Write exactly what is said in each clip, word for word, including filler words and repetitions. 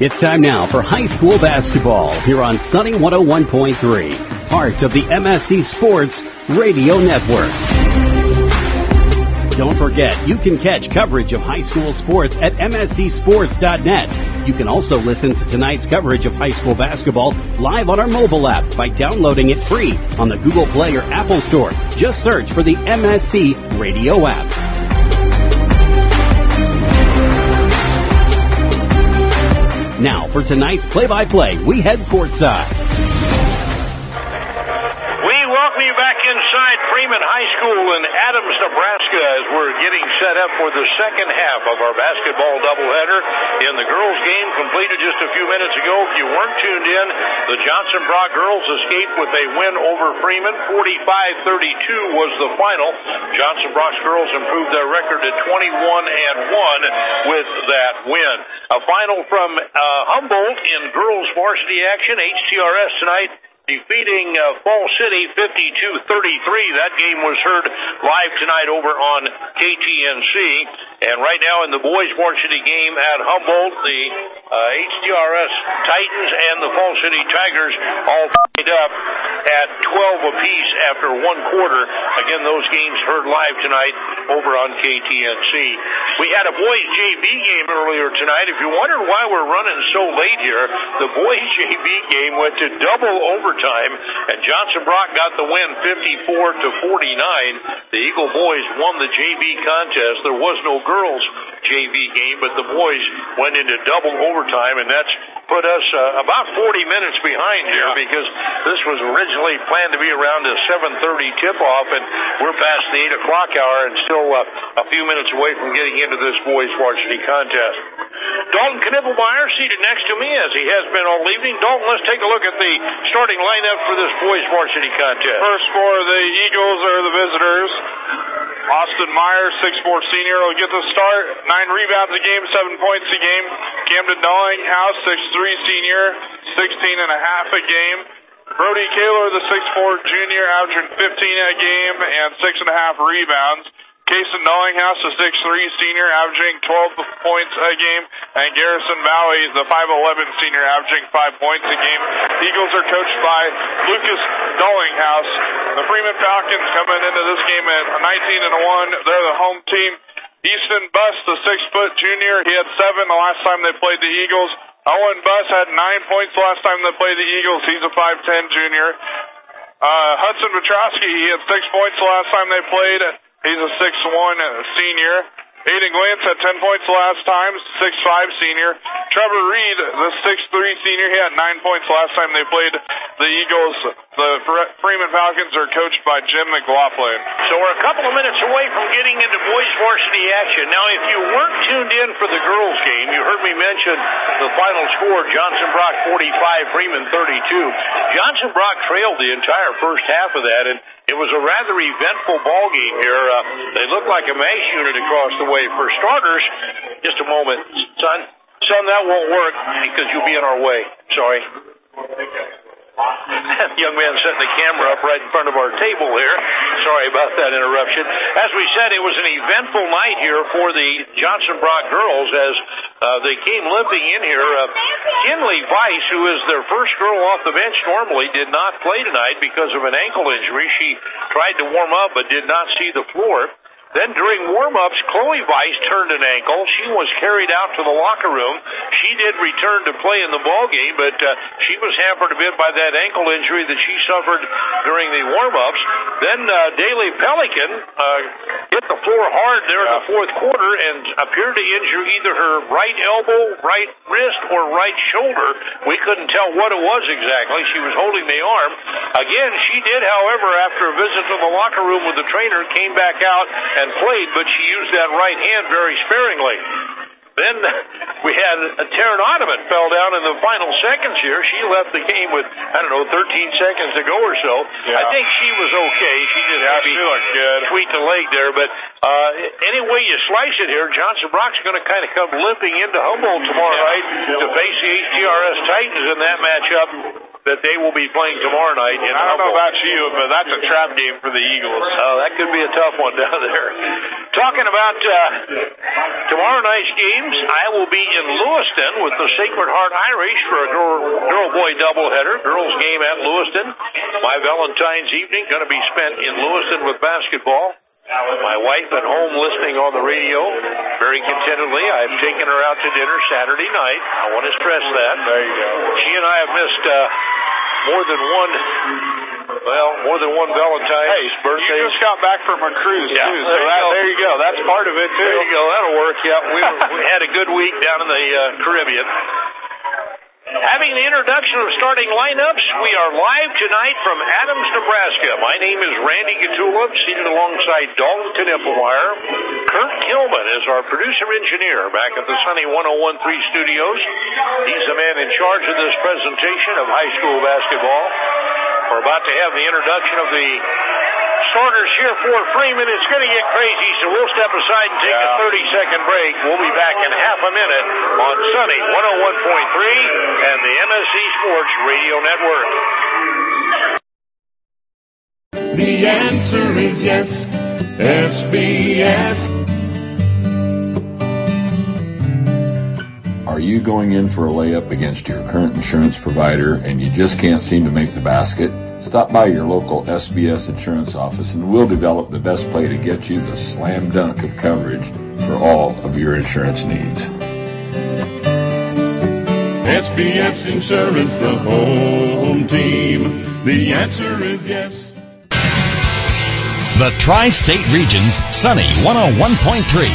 It's time now for high school basketball here on Sunny one oh one point three, part of the M S C Sports Radio Network. Don't forget, you can catch coverage of high school sports at M S C sports dot net. You can also listen to tonight's coverage of high school basketball live on our mobile app by downloading it free on the Google Play or Apple Store. Just search for the M S C Radio app. Now, for tonight's play-by-play, we head courtside. We welcome you back inside Freeman High School in Adams, Nebraska, as we're getting set up for the second half of our basketball doubleheader. In the girls' game completed just a few minutes ago, if you weren't tuned in, the Johnson Brock girls escaped with a win over Freeman. forty-five thirty-two was the final. Johnson Brock's girls improved their record to twenty-one and one with that win. A final from uh, Humboldt in girls varsity action. H T R S tonight defeating uh, Fall City fifty-two thirty-three. That game was heard live tonight over on K T N C. And right now in the boys varsity game at Humboldt, the uh, H T R S Titans and the Fall City Tigers all tied up at twelve apiece after one quarter. Again, those games heard live tonight over on K T N C. We had a boys J V game earlier tonight. If you wondered why we're running so late here, the boys J V game went to double overtime, and Johnson Brock got the win fifty-four to forty-nine. The Eagle boys won the J V contest. There was no girls J V game, but the boys went into double overtime, and that's put us uh, about forty minutes behind here, yeah, because this was originally planned to be around a seven thirty tip-off, and we're past the eight o'clock hour and still uh, a few minutes away from getting into this boys varsity contest. Dalton Knippelmeyer seated next to me, as he has been all evening. Dalton, let's take a look at the starting lineup for this boys varsity contest. First for the Eagles are the visitors. Austin Meyer, six foot four senior, will get the start. Nine rebounds a game, seven points a game. Camden Dallinghouse, six foot three senior, sixteen and a half a game. Brody Kaler, the six foot four junior, averaging fifteen a game and six and a half rebounds. Kason Dallinghouse, the six foot three senior, averaging twelve points a game. And Garrison Bowie, the five foot eleven senior, averaging five points a game. Eagles are coached by Lucas Dallinghouse. The Freeman Falcons coming into this game at nineteen and one. They're the home team. Easton Buss, the six foot junior, he had seven the last time they played the Eagles. Owen Buss had nine points the last time they played the Eagles. He's a five ten junior. Uh, Hudson Petrosky, he had six points the last time they played. He's a six one senior. Aiden Glantz had ten points the last time, six five senior. Trevor Reed, the six three senior, he had nine points last time they played the Eagles. The Freeman Falcons are coached by Jim McLaughlin. So we're a couple of minutes away from getting into boys varsity action. Now, if you weren't tuned in for the girls game, you heard me mention the final score, Johnson Brock forty-five, Freeman thirty-two. Johnson Brock trailed the entire first half of that, and it was a rather eventful ball game here. Uh, they looked like a mash unit across the way. For starters, just a moment, son. Son, that won't work because you'll be in our way. Sorry. The young man setting the camera up right in front of our table here. Sorry about that interruption. As we said, it was an eventful night here for the Johnson Brock girls as uh, they came limping in here. Uh, Kinley Weiss, who is their first girl off the bench normally, did not play tonight because of an ankle injury. She tried to warm up but did not see the floor. Then during warm-ups, Chloe Weiss turned an ankle. She was carried out to the locker room. She did return to play in the ball game, but uh, she was hampered a bit by that ankle injury that she suffered during the warm-ups. Then uh, Daly Pelican uh, hit the floor hard there in the fourth quarter and appeared to injure either her right elbow, right wrist, or right shoulder. We couldn't tell what it was exactly. She was holding the arm. Again, she did, however, after a visit to the locker room with the trainer, came back out and played, but she used that right hand very sparingly. Then we had a Taryn Ottoman fell down in the final seconds here. She left the game with, I don't know, thirteen seconds to go or so. Yeah. I think she was okay. She just yeah, she looked good. tweaked the leg there. But uh, any way you slice it here, Johnson Brock's going to kind of come limping into Humboldt tomorrow yeah. night to face the H T R S Titans in that matchup that they will be playing tomorrow night. In I don't Humboldt. know about you, but that's a trap game for the Eagles. Oh, that could be a tough one down there. Talking about uh, tomorrow night's games, I will be in Lewiston with the Sacred Heart Irish for a girl-boy doubleheader. Girls game at Lewiston. My Valentine's evening going to be spent in Lewiston with basketball. My wife at home listening on the radio very contentedly. I've taken her out to dinner Saturday night. I want to stress that. There you go. She and I have missed uh, more than one, well, more than one Valentine's hey, birthday. You just got back from a cruise, yeah, too. So there, you that, go. there you go. That's part of it, too. There you go. That'll work. Yeah, we, were, we had a good week down in the uh, Caribbean. Having the introduction of starting lineups, we are live tonight from Adams, Nebraska. My name is Randy Gatula, seated alongside Dalton Knippelmeyer. Kurt Kilman is our producer-engineer back at the Sunny one oh one point three studios. He's the man in charge of this presentation of high school basketball. We're about to have the introduction of the starters here for Freeman. It's going to get crazy, so we'll step aside and take yeah. a thirty-second break. We'll be back in half a minute on Sunny one oh one point three and the M S C Sports Radio Network. The answer is yes, S B S. Are you going in for a layup against your current insurance provider and you just can't seem to make the basket? Stop by your local S B S insurance office and we'll develop the best play to get you the slam dunk of coverage for all of your insurance needs. S B S Insurance, the home team. The answer is yes. The Tri-State Region's Sunny one oh one point three.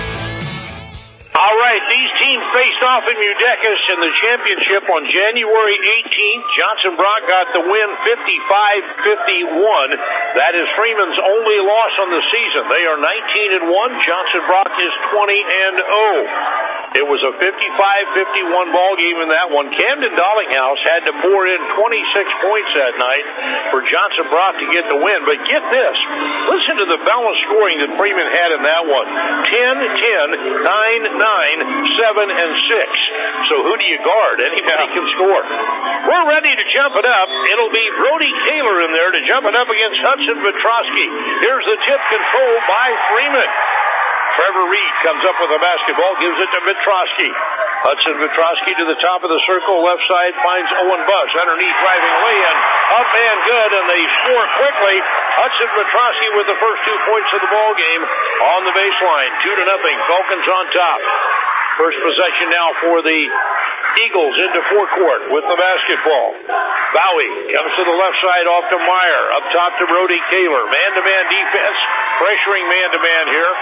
All right, these teams faced off in Mudecas in the championship on January eighteenth. Johnson Brock got the win fifty-five fifty-one. That is Freeman's only loss on the season. They are nineteen and one. Johnson Brock is twenty and oh. It was a fifty-five fifty-one ball game in that one. Camden Dollinghouse had to pour in twenty-six points that night for Johnson Brock to get the win. But get this. Listen to the balanced scoring that Freeman had in that one. ten ten, nine nine, seven and six. So who do you guard? Anybody can score. We're ready to jump it up. It'll be Brody Kaler in there to jump it up against Hudson Petrosky. Here's the tip controlled by Freeman. Trevor Reed comes up with a basketball, gives it to Petrosky. Hudson Petrosky to the top of the circle, left side, finds Owen Buss. Underneath, driving lay-in. Up and good, and they score quickly. Hudson Petrosky with the first two points of the ball game on the baseline. Two to nothing. Falcons on top. First possession now for the Eagles into forecourt with the basketball. Bowie comes to the left side off to Meyer. Up top to Brody Kaler. Man-to-man defense. Pressuring man-to-man here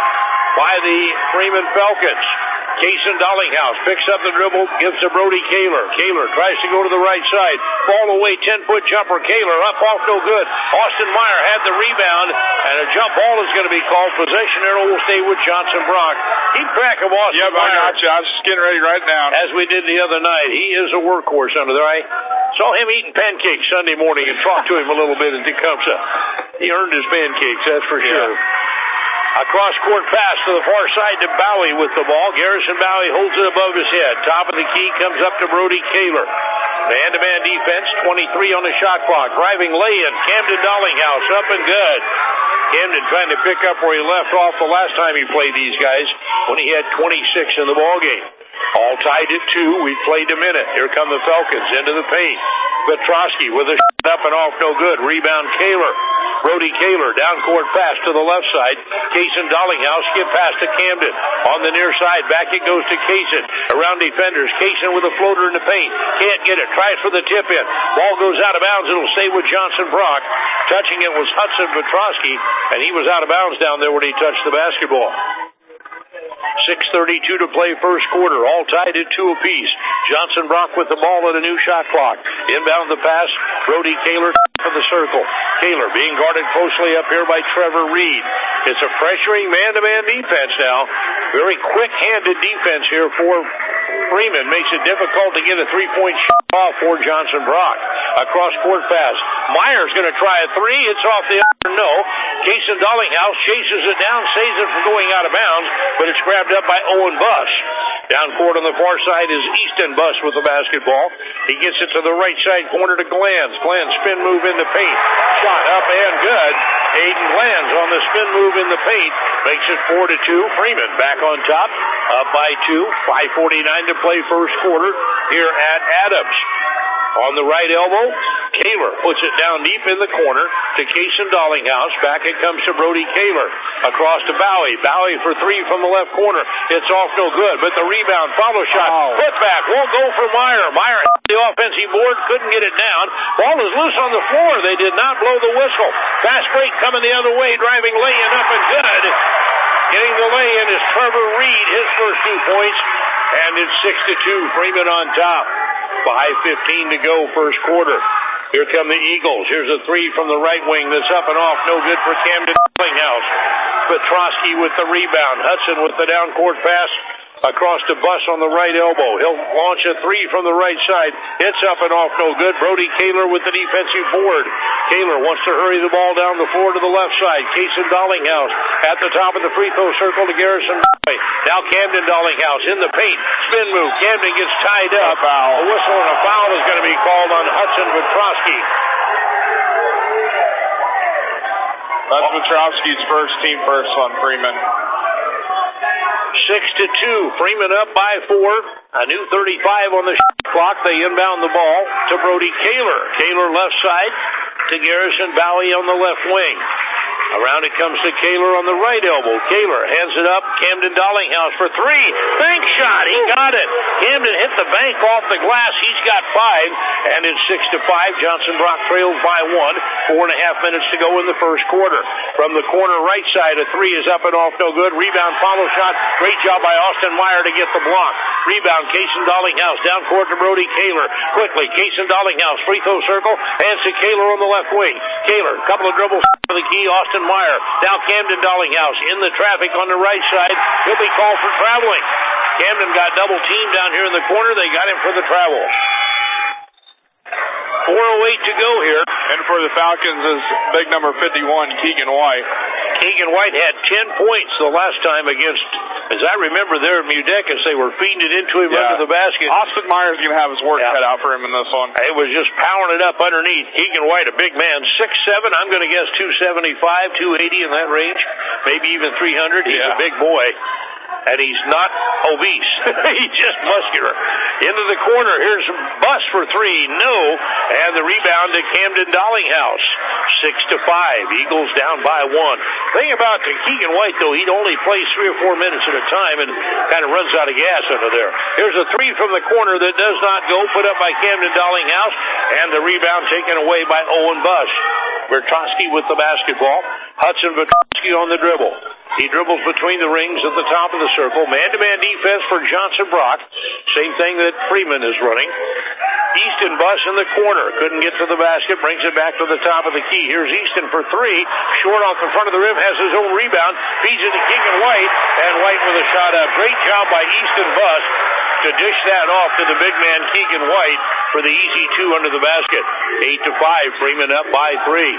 by the Freeman Falcons. Cason Dollinghouse picks up the dribble, gives to Brody Kaler. Kaler tries to go to the right side. Ball away, ten-foot jumper. Kaler up off, no good. Austin Meyer had the rebound, and a jump ball is going to be called. Possession arrow will stay with Johnson Brock. Keep track of Austin yep, Meyer. I got you. I was just getting ready to write it down. As we did the other night. He is a workhorse under there. I saw him eating pancakes Sunday morning and talked to him a little bit in Tecumseh. He earned his pancakes, that's for sure. Yeah. A cross-court pass to the far side to Bowie with the ball. Garrison Bowie holds it above his head. Top of the key comes up to Brody Kaler. Man-to-man defense, twenty-three on the shot clock. Driving lay-in, Camden Dollinghouse up and good. Camden trying to pick up where he left off the last time he played these guys when he had twenty-six in the ballgame. All tied at two. We played a minute. Here come the Falcons into the paint. Petrosky with a shot up and off, no good. Rebound Kaler. Brody Kaler, down court pass to the left side. Cason Dollinghouse skip pass to Camden. On the near side, back it goes to Cason. Around defenders, Cason with a floater in the paint. Can't get it, tries for the tip in. Ball goes out of bounds, it'll stay with Johnson Brock. Touching it was Hudson Petrosky, and he was out of bounds down there when he touched the basketball. six thirty-two to play first quarter, all tied at two apiece. Johnson Brock with the ball at a new shot clock. Inbound the pass, Brody Kaler for the circle. Kaler being guarded closely up here by Trevor Reed. It's a pressuring man-to-man defense now. Very quick-handed defense here for Freeman. Makes it difficult to get a three-point shot off for Johnson Brock. A cross-court pass. Meyer's going to try a three. It's off the other no. Cason Dollinghouse chases it down, saves it from going out of bounds, but it's grabbed up by Owen Buss. Down court on the far side is Easton Buss with the basketball. He gets it to the right side corner to Glanz. Glanz spin move in the paint. Shot up and good. Aiden Glanz on the spin move in the paint. Makes it four to two. Freeman back on top up by two. five forty-nine to play first quarter here at Adams. On the right elbow, Kaler puts it down deep in the corner to Kason Dollinghouse. Back it comes to Brody Kaler. Across to Bowie. Bowie for three from the left corner. It's off no good, but the rebound, follow shot, oh. put back, won't go for Meyer. Meyer hit the offensive board, couldn't get it down. Ball is loose on the floor. They did not blow the whistle. Fast break coming the other way, driving lay-in up and good. Getting the lay-in is Trevor Reed, his first two points, and it's six to two. Freeman on top. five fifteen to go first quarter. Here come the Eagles. Here's a three from the right wing that's up and off. No good for Camden Dollinghouse. Petrosky with the rebound. Hudson with the down court pass across to Buss on the right elbow. He'll launch a three from the right side. It's up and off, no good. Brody Kaler with the defensive board. Kaler wants to hurry the ball down the floor to the left side. Kason Dollinghouse at the top of the free throw circle to Garrison. Now Camden Dollinghouse in the paint. Spin move. Camden gets tied up. A, foul. a whistle and a foul is going to be called on Hudson Petrosky. That's Petrosky's first, team first on Freeman. Six to two. Freeman up by four. A new thirty-five on the clock. They inbound the ball to Brody Kaler. Kaler left side to Garrison Bowie on the left wing. Around it comes to Kaler on the right elbow. Kaler hands it up. Camden Dollinghouse for three. Bank shot. He got it. Camden hit the bank off the glass. He's got five. And it's six to five. Johnson Brock trails by one. Four and a half minutes to go in the first quarter. From the corner right side, a three is up and off. No good. Rebound, follow shot. Great job by Austin Meyer to get the block. Rebound, Kason Dollinghouse. Down court to Brody Kaler. Quickly, Kason Dollinghouse. Free throw circle. Hands to Kaler on the left wing. Kaler, couple of dribbles for the key. Austin Meyer. Now Camden Dollinghouse in the traffic on the right side. He'll be called for traveling. Camden got double teamed down here in the corner. They got him for the travel. four oh eight to go here. And for the Falcons is big number fifty-one, Keegan White. Keegan White had ten points the last time against, as I remember there at Mudecas, they were feeding it into him yeah. under the basket. Austin Meyer's going to have his work yeah. cut out for him in this one. It was just powering it up underneath. Keegan White, a big man, six seven, I'm going to guess two seventy-five, two eighty in that range, maybe even three hundred. He's yeah. a big boy. And he's not obese. He's just muscular. Into the corner. Here's Buss for three. No. And the rebound to Camden Dollinghouse. Six to five. Eagles down by one. Thing about Keegan White, though, he'd only play three or four minutes at a time and kind of runs out of gas under there. Here's a three from the corner that does not go. Put up by Camden Dollinghouse. And the rebound taken away by Owen Buss. Bertosky with the basketball. Hudson Bertosky on the dribble. He dribbles between the rings at the top of the circle. Man-to-man defense for Johnson Brock. Same thing that Freeman is running. Easton Buss in the corner. Couldn't get to the basket. Brings it back to the top of the key. Here's Easton for three. Short off the front of the rim. Has his own rebound. Feeds it to Keegan White. And White with a shot up. Great job by Easton Buss to dish that off to the big man Keegan White for the easy two under the basket. Eight to five. Freeman up by three.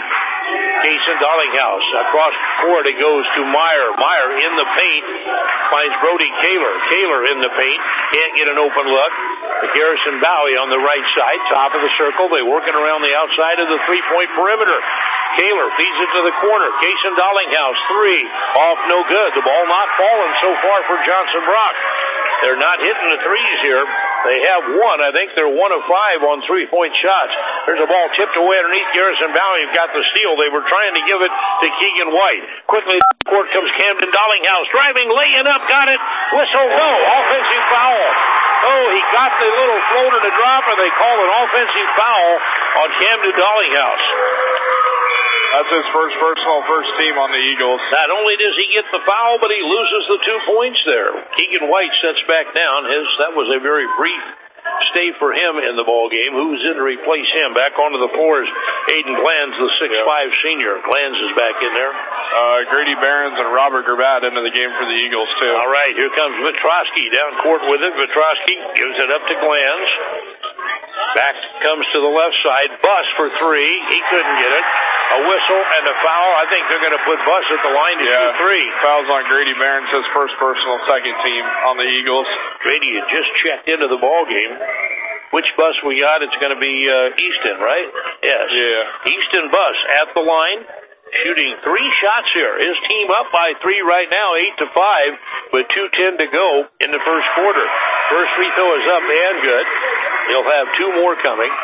Kason Dollinghouse across court. It goes to Meyer. Meyer in the paint finds Brody Kaler. Kaler in the paint. Can't get an open look. Garrison Bowie on the right side. Top of the circle. They're working around the outside of the three-point perimeter. Kaler feeds it to the corner. Kason Dollinghouse. Three. Off no good. The ball not falling so far for Johnson Brock. They're not hitting the threes here. They have one. I think they're one of five on three-point shots. There's a ball tipped away underneath. Garrison Bowie got the steal. They were trying to give it to Keegan White. Quickly, court comes Camden Dollinghouse. Driving, laying up, got it. Whistle, no. Offensive foul. Oh, he got the little floater to drop, and they call an offensive foul on Camden Dollinghouse. That's his first personal first team on the Eagles. Not only does he get the foul, but he loses the two points there. Keegan White sets back down. His that was a very brief stay for him in the ball game. Who's in to replace him? Back onto the floor is Aiden Glanz, the six five yeah. senior. Glanz is back in there. Uh, Grady Behrens and Robert Gravatt into the game for the Eagles, too. All right, here comes Petrosky down court with it. Petrosky gives it up to Glanz. Back comes to the left side. Buss for three. He couldn't get it. A whistle and a foul. I think they're going to put Buss at the line to yeah. shoot three. Fouls on Grady Behrens, his first personal second team on the Eagles. Grady had just checked into the ball game. Which Buss we got? It's going to be uh, Easton, right? Yes. Yeah. Easton Buss at the line. shooting three shots here. His team up by three right now, eight to five, with two ten to go in the first quarter. First free throw is up and good. He'll have two more coming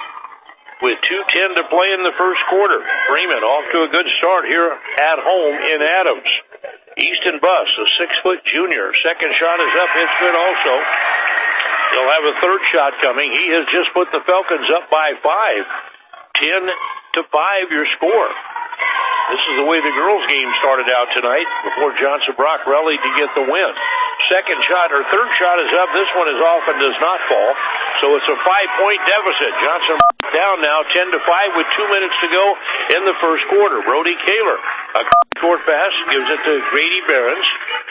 with two ten to play in the first quarter. Freeman off to a good start here at home in Adams. Easton Buss, a six-foot junior. Second shot is up. It's good also. He'll have a third shot coming. He has just put the Falcons up by five. ten to five your score. This is the way the girls' game started out tonight before Johnson Brock rallied to get the win. Second shot, or third shot is up. This one is off and does not fall. So it's a five-point deficit. Johnson down now, ten to five with two minutes to go in the first quarter. Brody Kaler, a short pass, gives it to Grady Behrens.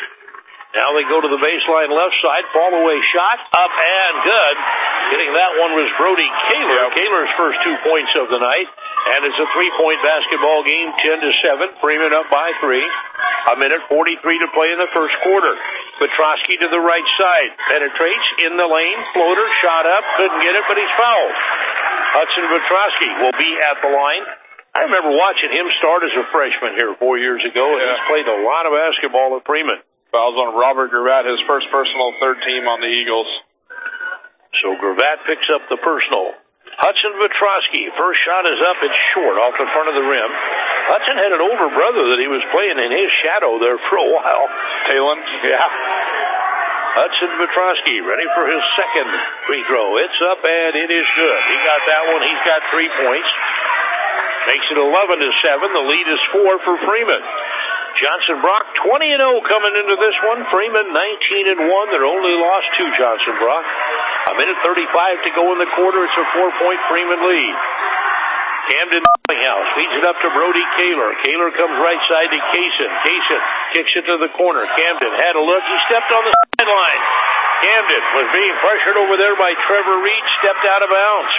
Now they go to the baseline left side. Fall away shot. Up and good. Getting that one was Brody Kaler. Yep. Kaler's first two points of the night. And it's a three-point basketball game, ten to seven. Freeman up by three. A minute forty-three to play in the first quarter. Petrosky to the right side. Penetrates in the lane. Floater. Shot up. Couldn't get it, but he's fouled. Hudson Petrosky will be at the line. I remember watching him start as a freshman here four years ago, and yeah. he's played a lot of basketball at Freeman. Fouls on Robert Gravatt, his first personal, third team on the Eagles. So Gravatt picks up the personal. Hudson Petrosky, first shot is up. It's short off the front of the rim. Hudson had an older brother that he was playing in his shadow there for a while. Talon? Yeah. Hudson Petrosky ready for his second free throw. It's up and it is good. He got that one. He's got three points. Makes it eleven to seven. The lead is four for Freeman. Johnson Brock twenty and oh coming into this one. Freeman nineteen and one. Their only loss to Johnson Brock. A minute thirty-five to go in the quarter. It's a four-point Freeman lead. Camden House feeds it up to Brody Kaler. Kaler comes right side to Kaysen. Kaysen kicks it to the corner. Camden had a look. He stepped on the sideline. Camden was being pressured over there by Trevor Reed. Stepped out of bounds.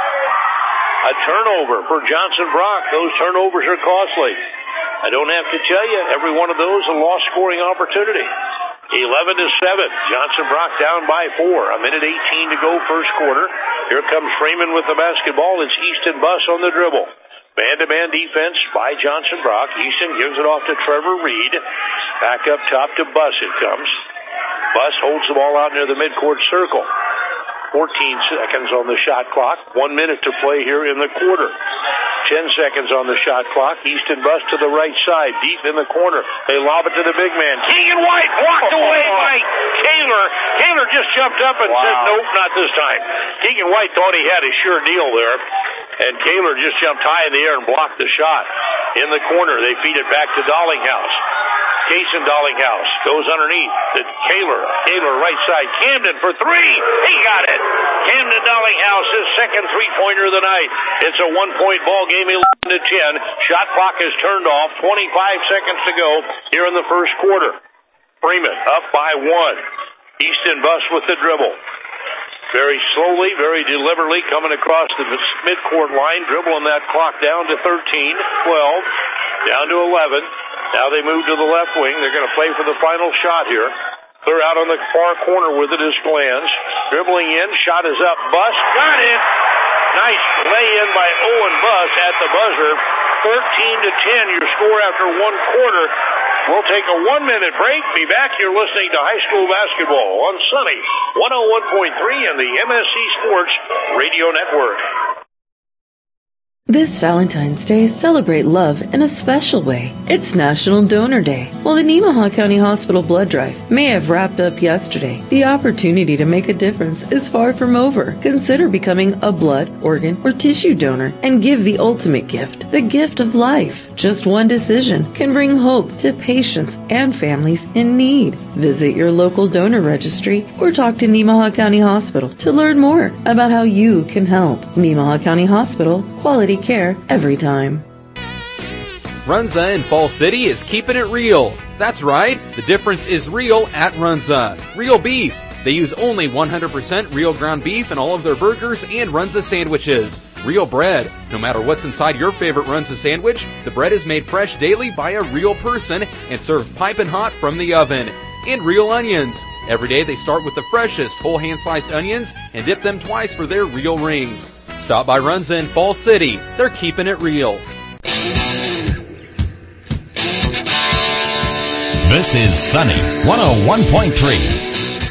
A turnover for Johnson Brock. Those turnovers are costly. I don't have to tell you, every one of those a lost scoring opportunity. eleven to seven. Johnson Brock down by four. A minute eighteen to go first quarter. Here comes Freeman with the basketball. It's Easton Buss on the dribble. Man-to-man defense by Johnson Brock. Easton gives it off to Trevor Reed. Back up top to Buss it comes. Buss holds the ball out near the midcourt circle. fourteen seconds on the shot clock. One minute to play here in the quarter. Ten seconds on the shot clock. Easton Buss to the right side, deep in the corner. They lob it to the big man. Keegan White blocked away by Kaler. Kaler just jumped up and wow. said, nope, not this time. Keegan White thought he had a sure deal there, and Kaler just jumped high in the air and blocked the shot. In the corner, they feed it back to Dollinghouse. Kaysen Dollinghouse goes underneath to Kaler. Kaler right side. Camden for three. He got it. Camden Dollinghouse, his second three-pointer of the night. It's a one-point ball game, eleven to ten. Shot clock is turned off. twenty-five seconds to go here in the first quarter. Freeman up by one. Easton Buss with the dribble. Very slowly, very deliberately coming across the midcourt line, dribbling that clock down to thirteen, twelve, down to eleven. Now they move to the left wing. They're going to play for the final shot here. They're out on the far corner with it is Glanz. Dribbling in, shot is up. Buss got it. Nice lay-in by Owen Buss at the buzzer. thirteen to ten, your score after one quarter. We'll take a one-minute break. Be back. You're listening to high school basketball on Sunny one oh one point three and the M S C Sports Radio Network. This Valentine's Day, celebrate love in a special way. It's National Donor Day. While the Nemaha County Hospital blood drive may have wrapped up yesterday, the opportunity to make a difference is far from over. Consider becoming a blood, organ, or tissue donor and give the ultimate gift, the gift of life. Just one decision can bring hope to patients and families in need. Visit your local donor registry or talk to Nemaha County Hospital to learn more about how you can help. Nemaha County Hospital, quality care every time. Runza in Fall City is keeping it real. That's right, the difference is real at Runza. Real beef. They use only one hundred percent real ground beef in all of their burgers and Runza sandwiches. Real bread. No matter what's inside your favorite Runza sandwich, the bread is made fresh daily by a real person and served piping hot from the oven. And real onions. Every day they start with the freshest whole hand-sliced onions and dip them twice for their real rings. Stop by Runza in Fall City. They're keeping it real. This is Sunny one oh one point three.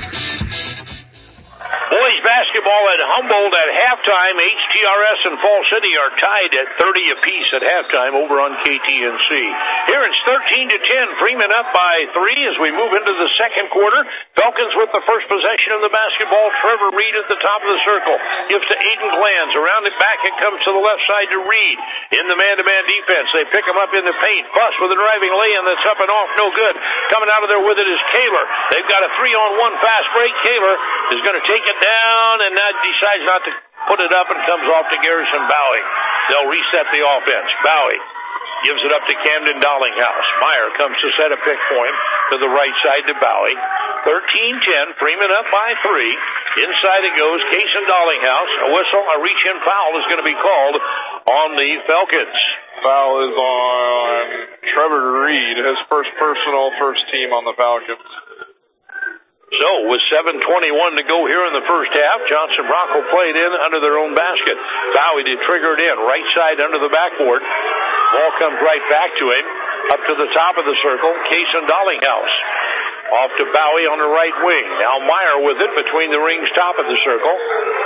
Boys basketball at Humboldt at halftime. H T R S and Fall City are tied at thirty apiece at halftime over on K T N C. Here it's thirteen to ten. Freeman up by three as we move into the second quarter. Falcons with the first possession of the basketball. Trevor Reed at the top of the circle. Gives to Aiden Glanz. Around it back, it comes to the left side to Reed. In the man-to-man defense, they pick him up in the paint. Bus with a driving lay-in that's up and off. No good. Coming out of there with it is Kaler. They've got a three-on-one fast break. Kaler is going to take it down and now decides not to put it up and comes off to Garrison Bowie. They'll reset the offense. Bowie gives it up to Camden Dollinghouse. Meyer comes to set a pick point to the right side to Bowie. thirteen ten. Freeman up by three. Inside it goes. Case and Dollinghouse. A whistle, a reach-in foul is going to be called on the Falcons. Foul is on Trevor Reed, his first personal, first team on the Falcons. So, with seven twenty-one to go here in the first half, Johnson Brock will play it in under their own basket. Bowie to trigger it in, right side under the backboard. Ball comes right back to him, up to the top of the circle. Case and Dollinghouse. Off to Bowie on the right wing. Now Meyer with it between the rings, top of the circle.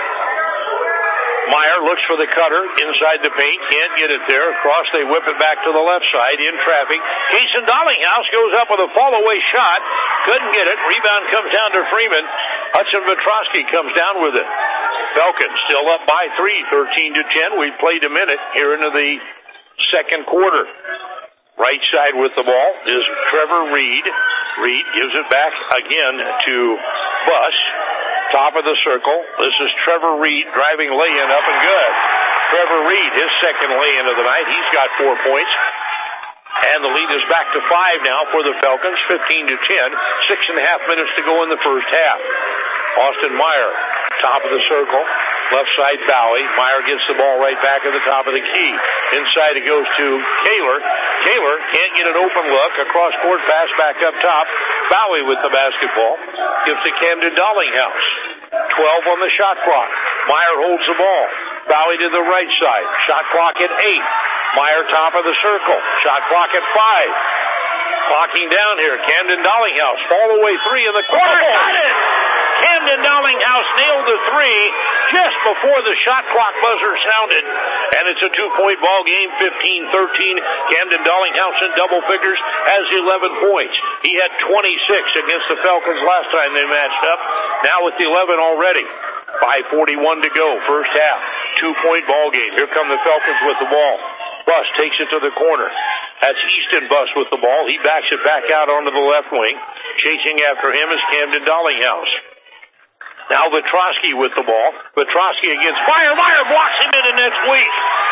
Meyer looks for the cutter inside the paint. Can't get it there. Across, they whip it back to the left side in traffic. Cason Dollinghouse goes up with a fall-away shot. Couldn't get it. Rebound comes down to Freeman. Hudson Vetrosky comes down with it. Falcons still up by three, thirteen to ten. We've played a minute here into the second quarter. Right side with the ball is Trevor Reed. Reed gives it back again to Buss. Top of the circle. This is Trevor Reed driving lay-in up and good. Trevor Reed, his second lay-in of the night. He's got four points. And the lead is back to five now for the Falcons, fifteen to ten. Six and a half minutes to go in the first half. Austin Meyer, top of the circle. Left side Bowie. Meyer gets the ball right back at the top of the key. Inside it goes to Kaler. Kaler can't get an open look. A cross-court pass back up top. Bowie with the basketball. Gives to Camden Dollinghouse. twelve on the shot clock. Meyer holds the ball. Bowie to the right side. Shot clock at eight. Meyer top of the circle. Shot clock at five. Clocking down here. Camden Dollinghouse. Fall away three in the corner. Got it! Camden Dollinghouse nailed the three just before the shot clock buzzer sounded. And it's a two-point ball game, fifteen thirteen. Camden Dollinghouse in double figures has eleven points. He had twenty-six against the Falcons last time they matched up. Now with the eleven already. five forty-one to go, first half. Two-point ball game. Here come the Falcons with the ball. Buss takes it to the corner. That's Easton Buss with the ball. He backs it back out onto the left wing. Chasing after him is Camden Dollinghouse. Now Vetrosky with the ball. Vetrosky against Meyer. Meyer blocks him in the next week.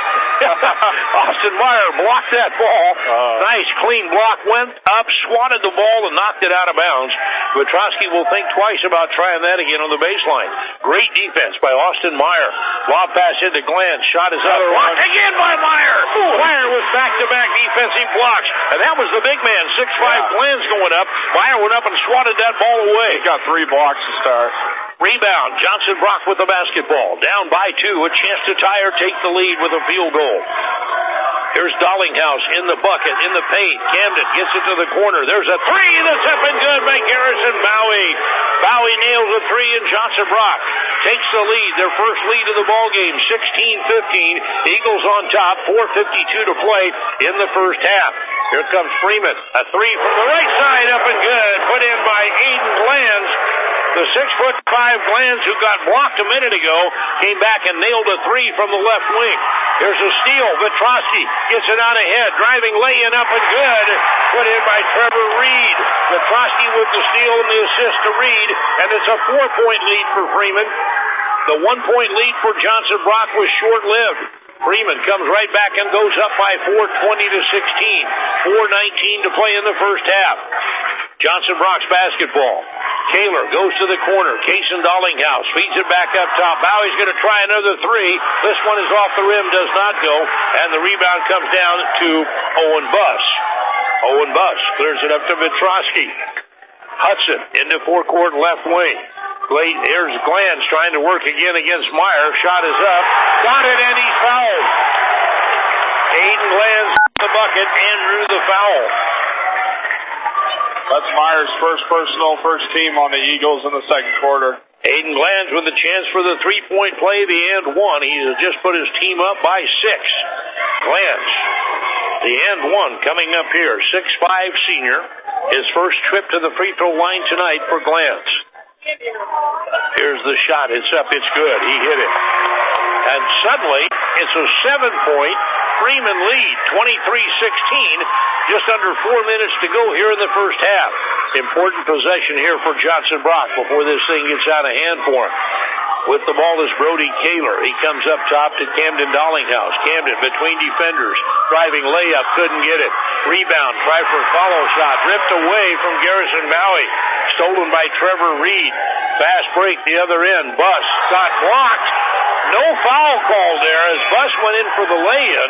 Austin Meyer blocked that ball. Uh, nice, clean block. Went up, swatted the ball, and knocked it out of bounds. Vetrosky will think twice about trying that again on the baseline. Great defense by Austin Meyer. Lob pass into Glenn. Shot is up. Blocked again by Meyer. Meyer with back-to-back defensive blocks. And that was the big man. six five yeah. Glenn's going up. Meyer went up and swatted that ball away. He got three blocks to start. Rebound. Johnson Brock with the basketball. Down by two. A chance to tie or take the lead with a field goal. Here's Dollinghouse in the bucket, in the paint. Camden gets it to the corner. There's a three that's up and good by Garrison Bowie. Bowie nails a three, and Johnson Brock takes the lead, their first lead of the ball game, sixteen fifteen. Eagles on top, four fifty-two to play in the first half. Here comes Freeman. A three from the right side, up and good. Put in by Aiden Glanz. The six foot five Glanz, who got blocked a minute ago, came back and nailed a three from the left wing. Here's a steal. Vetrosky gets it out ahead. Driving lay-in up and good. Put in by Trevor Reed. Vetrosky with the steal and the assist to Reed. And it's a four-point lead for Freeman. The one-point lead for Johnson Brock was short-lived. Freeman comes right back and goes up by four, twenty to sixteen. four nineteen to play in the first half. Johnson Brock's basketball. Kaler goes to the corner. Cason Dollinghouse feeds it back up top. Bowie's going to try another three. This one is off the rim, does not go. And the rebound comes down to Owen Buss. Owen Buss clears it up to Vetrosky. Hudson into forecourt left wing. Here's Glanz trying to work again against Meyer. Shot is up. Got it, and he's fouled. Aiden Glanz the bucket and drew the foul. That's Myers' first personal, first team on the Eagles in the second quarter. Aiden Glanz with a chance for the three-point play, the and one. He has just put his team up by six. Glanz, the and one coming up here. six five senior. His first trip to the free throw line tonight for Glanz. Here's the shot. It's up. It's good. He hit it. And suddenly, it's a seven-point Freeman lead, twenty-three sixteen. Just under four minutes to go here in the first half. Important possession here for Johnson Brock before this thing gets out of hand for him. With the ball is Brody Kaler. He comes up top to Camden Dollinghouse. Camden between defenders. Driving layup. Couldn't get it. Rebound. Try for a follow shot. Ripped away from Garrison Bowie. Stolen by Trevor Reed. Fast break the other end. Buss got blocked. No foul called there as Buss went in for the lay-in.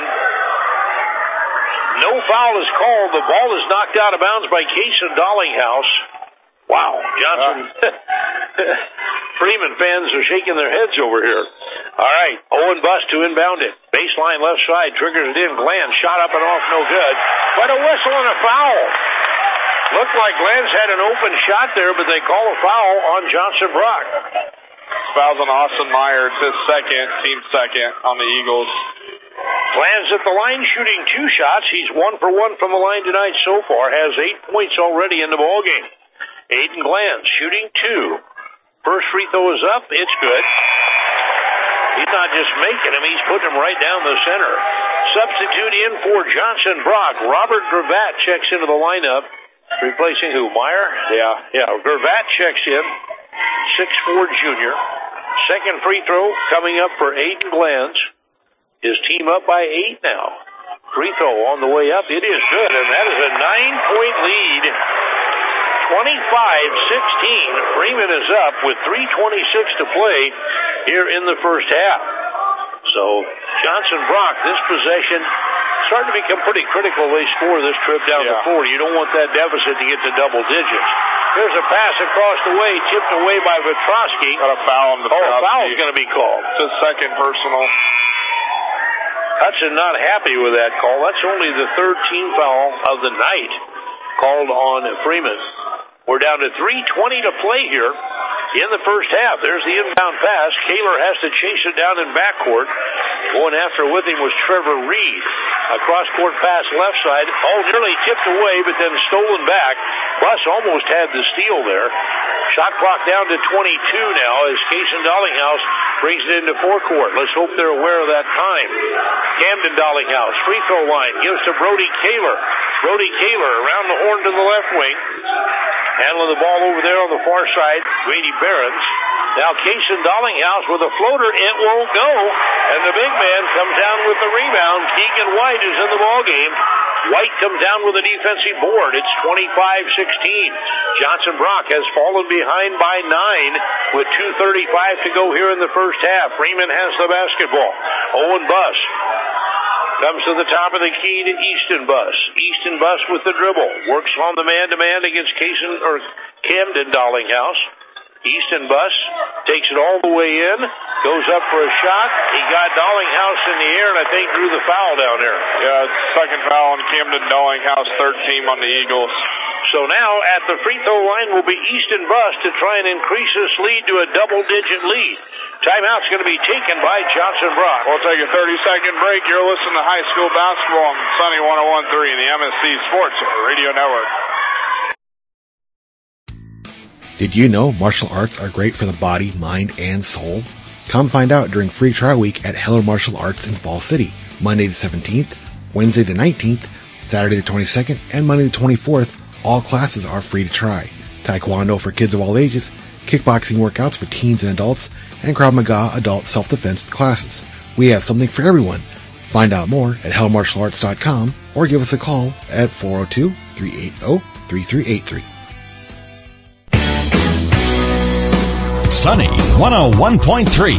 No foul is called. The ball is knocked out of bounds by Cason Dollinghouse. Wow. Johnson. Uh. Freeman fans are shaking their heads over here. All right. Owen Buss to inbound it. Baseline left side. Triggers it in. Glanz shot up and off. No good. But a whistle and a foul. Looked like Glanz had an open shot there, but they call a foul on Johnson Brock. Fouls on Austin Myers, his second, team second on the Eagles. Glanz at the line shooting two shots. He's one for one from the line tonight so far. Has eight points already in the ballgame. Aiden Glanz shooting two. First free throw is up. It's good. He's not just making them. He's putting them right down the center. Substitute in for Johnson Brock. Robert Gravatt checks into the lineup. Replacing who? Meyer? Yeah, yeah. Gravatt checks in. six four junior. Second free throw coming up for Aiden Glanz. His team up by eight now. Free throw on the way up. It is good, and that is a nine-point lead. twenty-five sixteen. Freeman is up with three twenty-six to play here in the first half. So Johnson Brock, this possession starting to become pretty critical. They score this trip down yeah. the floor. You don't want that deficit to get to double digits. There's a pass across the way, tipped away by Vetrosky. Got a foul on the Oh, a foul is going to be called. It's his second personal. Hudson not happy with that call. That's only the third team foul of the night called on Freeman. We're down to three twenty to play here in the first half. There's the inbound pass. Kaler has to chase it down in backcourt. Going after with him was Trevor Reed. A cross-court pass left side. Oh, nearly tipped away, but then stolen back. Buss almost had the steal there. Shot clock down to twenty-two now as Cason Dollinghouse brings it into forecourt. Let's hope they're aware of that time. Camden Dollinghouse, free throw line, gives to Brody Kaler. Brody Kaler around the horn to the left wing. Handling the ball over there on the far side, Grady Behrens. Now Cason Dollinghouse with a floater. It won't go. And the big man comes down with the rebound. Keegan White is in the ballgame. White comes down with a defensive board. It's twenty-five sixteen. Johnson Brock has fallen behind by nine with two thirty-five to go here in the first half. Freeman has the basketball. Owen Buss comes to the top of the key to Easton Buss. Easton Buss with the dribble. Works on the man-to-man against Cason, or Camden Dollinghouse. Easton Buss takes it all the way in. Goes up for a shot. He got Dollinghouse in the air and I think drew the foul down there. Yeah, second foul on Camden Dollinghouse, third team on the Eagles. So now at the free throw line will be Easton Buss to try and increase this lead to a double-digit lead. Timeout's going to be taken by Johnson Brock. We'll take a thirty-second break. You're listening to high school basketball on Sunny one oh one point three in the M S C Sports Radio Network. Did you know martial arts are great for the body, mind, and soul? Come find out during Free Trial Week at Heller Martial Arts in Fall City, Monday the seventeenth, Wednesday the nineteenth, Saturday the twenty-second, and Monday the twenty-fourth. All classes are free to try. Taekwondo for kids of all ages, kickboxing workouts for teens and adults, and Krav Maga adult self-defense classes. We have something for everyone. Find out more at heller martial arts dot com or give us a call at four oh two, three eight oh, three three eight three. Sunny one oh one point three.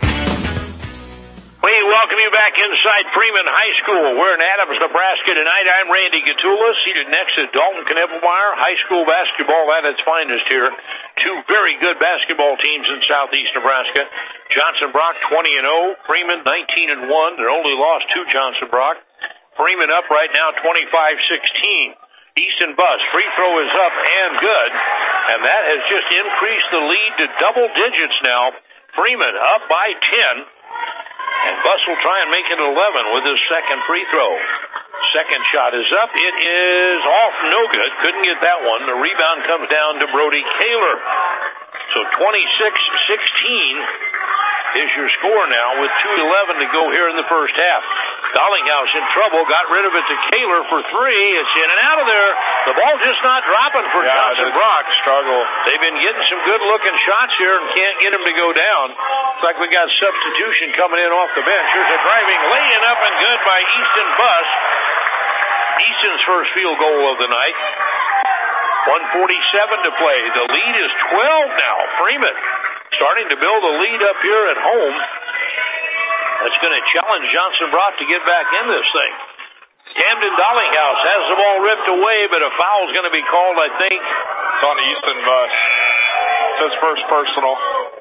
We welcome you back inside Freeman High School. We're in Adams, Nebraska tonight. I'm Randy Gatula, seated next to Dalton Knippelmeyer. High school basketball at its finest here. Two very good basketball teams in southeast Nebraska. Johnson Brock twenty and oh, Freeman nineteen and one. They're only lost to Johnson Brock. Freeman up right now twenty-five sixteen. Easton Bus, free throw is up and good, and that has just increased the lead to double digits now. Freeman up by ten, and Bus will try and make it eleven with his second free throw. Second shot is up. It is off, no good. Couldn't get that one. The rebound comes down to Brody Kaler. So twenty-six sixteen is your score now with two eleven to go here in the first half. Dollinghouse in trouble, got rid of it to Kaler for three. It's in and out of there. The ball just not dropping for yeah, Johnson Brock. Struggle. They've been getting some good-looking shots here and can't get them to go down. Looks like we got substitution coming in off the bench. Here's a driving lay-in up and good by Easton Bus. Easton's first field goal of the night. one forty-seven to play. The lead is twelve now. Freeman starting to build a lead up here at home. That's going to challenge Johnson Brock to get back in this thing. Camden Dollinghouse has the ball ripped away, but a foul's going to be called, I think. It's on Easton Bus. It's his first personal.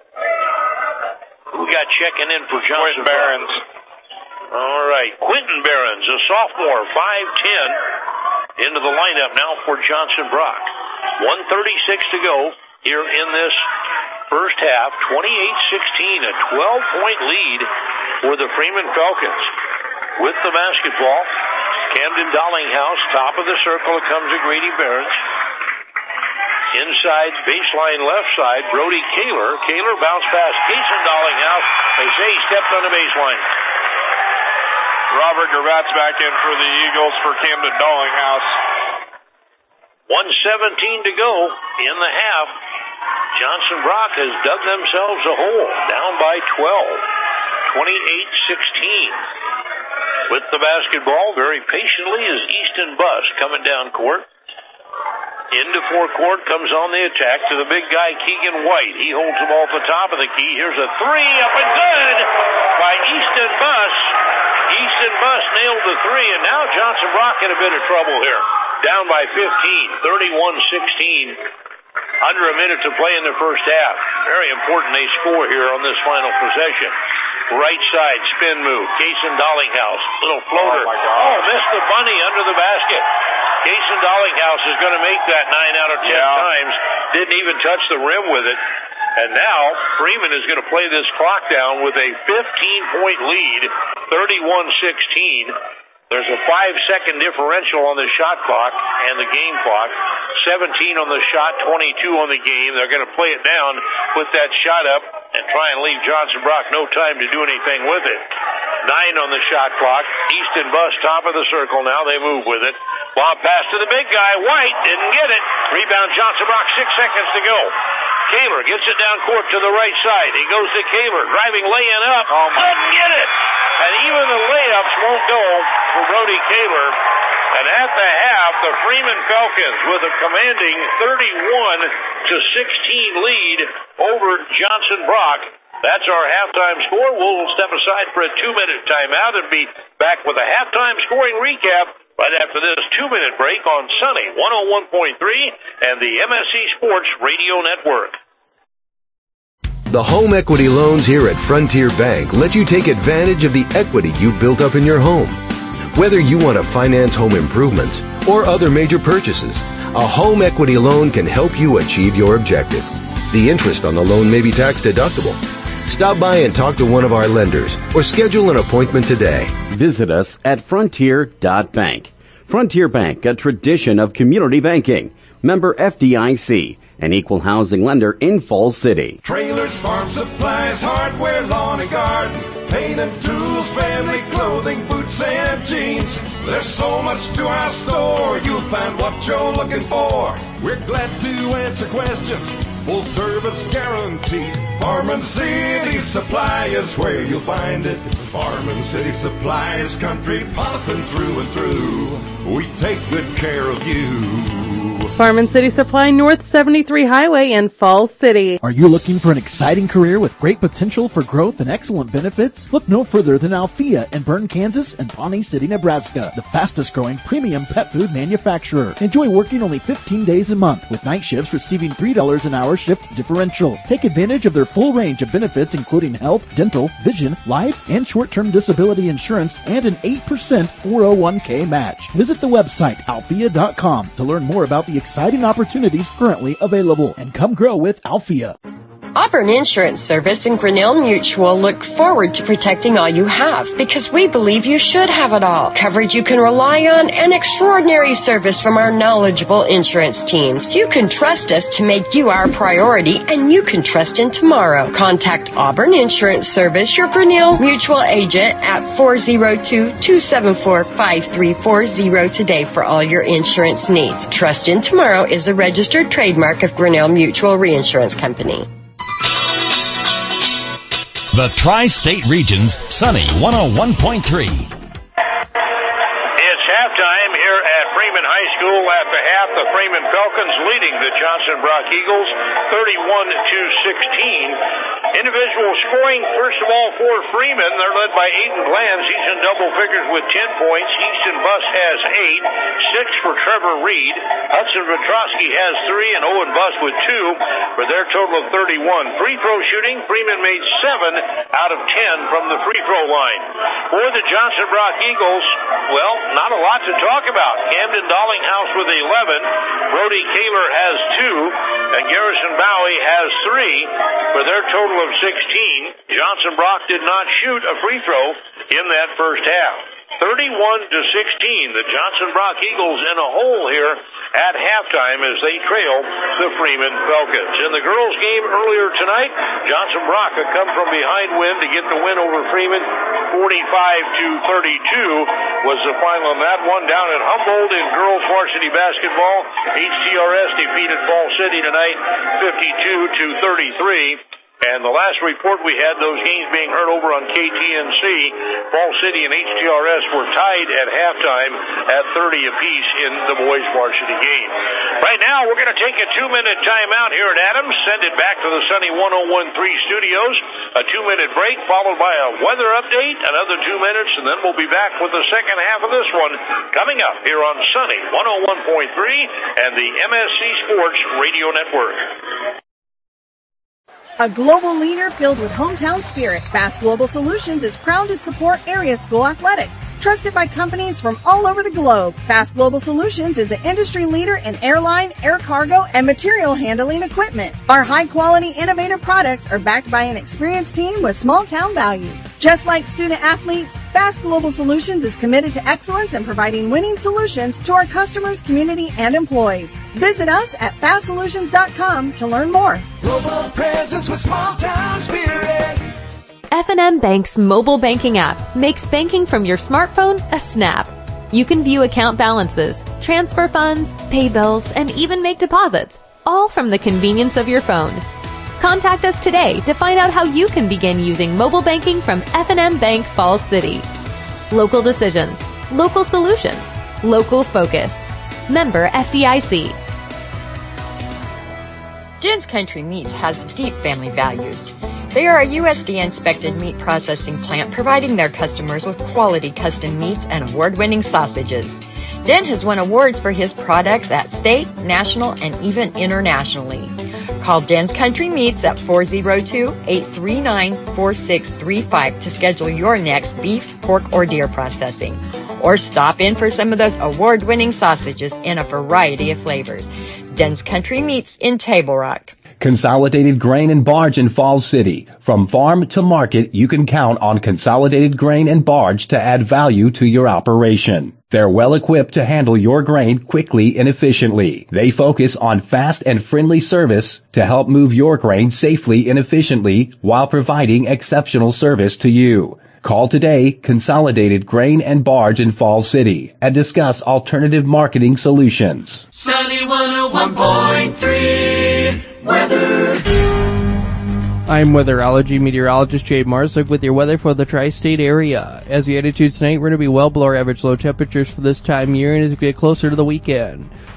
Who got checking in for Johnson Quentin Behrens. All right. Quentin Behrens, a sophomore, five ten, into the lineup now for Johnson Brock. one thirty-six to go here in this first half. twenty-eight sixteen, a twelve-point lead for the Freeman Falcons. With the basketball, Camden Dollinghouse, top of the circle. It comes to Grady Behrens. Inside, baseline left side, Brody Kaler. Kaler bounced past Cason Dollinghouse. They say he stepped on the baseline. Robert Gravatt's back in for the Eagles for Camden Dollinghouse. one seventeen to go in the half. Johnson Brock has dug themselves a hole, down by twelve. twenty-eight sixteen. With the basketball, very patiently, is Easton Bus coming down court. Into forecourt, comes on the attack to the big guy, Keegan White. He holds the ball at the top of the key. Here's a three, up and good by Easton Bus. Easton Bus nailed the three, and now Johnson Brock in a bit of trouble here. Down by fifteen, thirty-one sixteen. Under a minute to play in the first half. Very important they score here on this final possession. Right side spin move. Cason Dollinghouse. Little floater. Oh, my God. Oh, missed the bunny under the basket. Cason Dollinghouse is going to make that nine out of ten yeah. times. Didn't even touch the rim with it. And now Freeman is going to play this clock down with a fifteen-point lead, thirty-one sixteen. There's a five-second differential on the shot clock and the game clock. seventeen on the shot, twenty-two on the game. They're going to play it down, put that shot up, and try and leave Johnson Brock no time to do anything with it. Nine on the shot clock. Easton Bus, top of the circle now. They move with it. Lob pass to the big guy. White didn't get it. Rebound Johnson Brock, six seconds to go. Kaler gets it down court to the right side. He goes to Kaler, driving lay-in up. Oh, couldn't get it. And even the layups won't go for Brody Kaler. And at the half, the Freeman Falcons with a commanding thirty-one to sixteen lead over Johnson Brock. That's our halftime score. We'll step aside for a two-minute timeout and be back with a halftime scoring recap right after this two-minute break on Sunny one oh one point three and the M S C Sports Radio Network. The home equity loans here at Frontier Bank let you take advantage of the equity you've built up in your home. Whether you want to finance home improvements or other major purchases, a home equity loan can help you achieve your objective. The interest on the loan may be tax deductible. Stop by and talk to one of our lenders or schedule an appointment today. Visit us at frontier dot bank. Frontier Bank, a tradition of community banking. Member F D I C, an equal housing lender in Falls City. Trailers, farm supplies, hardware, lawn and garden, paint and tools, family clothing, boots and jeans. There's so much to our store, you'll find what you're looking for. We're glad to answer questions, full service guarantee. Farm City Supply is where you'll find it. Farm City Supply is country poppin' through and through. We take good care of you. Farm and City Supply, North seventy-three Highway in Falls City. Are you looking for an exciting career with great potential for growth and excellent benefits? Look no further than Althea in Bern, Kansas and Pawnee City, Nebraska, the fastest growing premium pet food manufacturer. Enjoy working only fifteen days a month with night shifts receiving three dollars an hour shift differential. Take advantage of their full range of benefits including health, dental, vision, life, and short-term disability insurance and an eight percent four oh one k match. Visit the website althea dot com to learn more about the exciting opportunities currently available and come grow with Althea. Auburn Insurance Service and Grinnell Mutual look forward to protecting all you have because we believe you should have it all. Coverage you can rely on and extraordinary service from our knowledgeable insurance teams. You can trust us to make you our priority and you can trust in tomorrow. Contact Auburn Insurance Service, your Grinnell Mutual agent at four oh two, two seven four, five three four oh today for all your insurance needs. Trust in Tomorrow is a registered trademark of Grinnell Mutual Reinsurance Company. The Tri-State Region's Sunny one oh one point three. It's halftime here at Freeman High School. At the half, the Freeman Falcons leading the Johnson Brock Eagles thirty-one to sixteen. Individual scoring, first of all, for Freeman. They're led by Aiden Glanz. He's in double figures with ten points. Easton Buss has eight. Six for Trevor Reed. Hudson Petrosky has three, and Owen Buss with two for their total of thirty-one. Free throw shooting, Freeman made seven out of ten from the free throw line. For the Johnson Brock Eagles, well, not a lot to talk about. Camden Dollinghouse with eleven. Brody Kaler has two, and Garrison Bowie has three for their total of sixteen. Johnson Brock did not shoot a free throw in that first half. thirty-one to sixteen, the Johnson Brock Eagles in a hole here at halftime as they trail the Freeman Falcons. In the girls' game earlier tonight, Johnson Brock had come from behind win to get the win over Freeman. forty-five to thirty-two was the final on that one. Down at Humboldt in girls varsity basketball, H T R S defeated Fall City tonight fifty-two to thirty-three. And the last report we had, those games being heard over on K T N C, Fall City and H T R S were tied at halftime at thirty apiece in the boys' varsity game. Right now, we're going to take a two-minute timeout here at Adams, send it back to the Sunny one oh one point three studios, a two-minute break followed by a weather update, another two minutes, and then we'll be back with the second half of this one coming up here on Sunny one oh one point three and the M S C Sports Radio Network. A global leader filled with hometown spirit, Fast Global Solutions is proud to support area school athletics. Trusted by companies from all over the globe, Fast Global Solutions is an industry leader in airline, air cargo, and material handling equipment. Our high-quality, innovative products are backed by an experienced team with small-town values. Just like student-athletes, Fast Global Solutions is committed to excellence in providing winning solutions to our customers, community, and employees. Visit us at fast solutions dot com to learn more. Global presence with small-town spirit. F and M Bank's mobile banking app makes banking from your smartphone a snap. You can view account balances, transfer funds, pay bills, and even make deposits, all from the convenience of your phone. Contact us today to find out how you can begin using mobile banking from F and M Bank Falls City. Local decisions, local solutions, local focus. Member F D I C. Jen's Country Meats has deep family values. They are a U S D A-inspected meat processing plant providing their customers with quality custom meats and award-winning sausages. Jen has won awards for his products at state, national, and even internationally. Call Jen's Country Meats at four oh two, eight three nine, four six three five to schedule your next beef, pork, or deer processing. Or stop in for some of those award-winning sausages in a variety of flavors. Jen's Country Meats in Table Rock. Consolidated Grain and Barge in Falls City. From farm to market, you can count on Consolidated Grain and Barge to add value to your operation. They're well equipped to handle your grain quickly and efficiently. They focus on fast and friendly service to help move your grain safely and efficiently while providing exceptional service to you. Call today, Consolidated Grain and Barge in Falls City, and discuss alternative marketing solutions. Sunny one oh one point three Weather. I'm weatherology meteorologist Jay Marsuk with your weather for the tri-state area. As the attitude tonight, we're going to be well below our average low temperatures for this time of year and as we get closer to the weekend.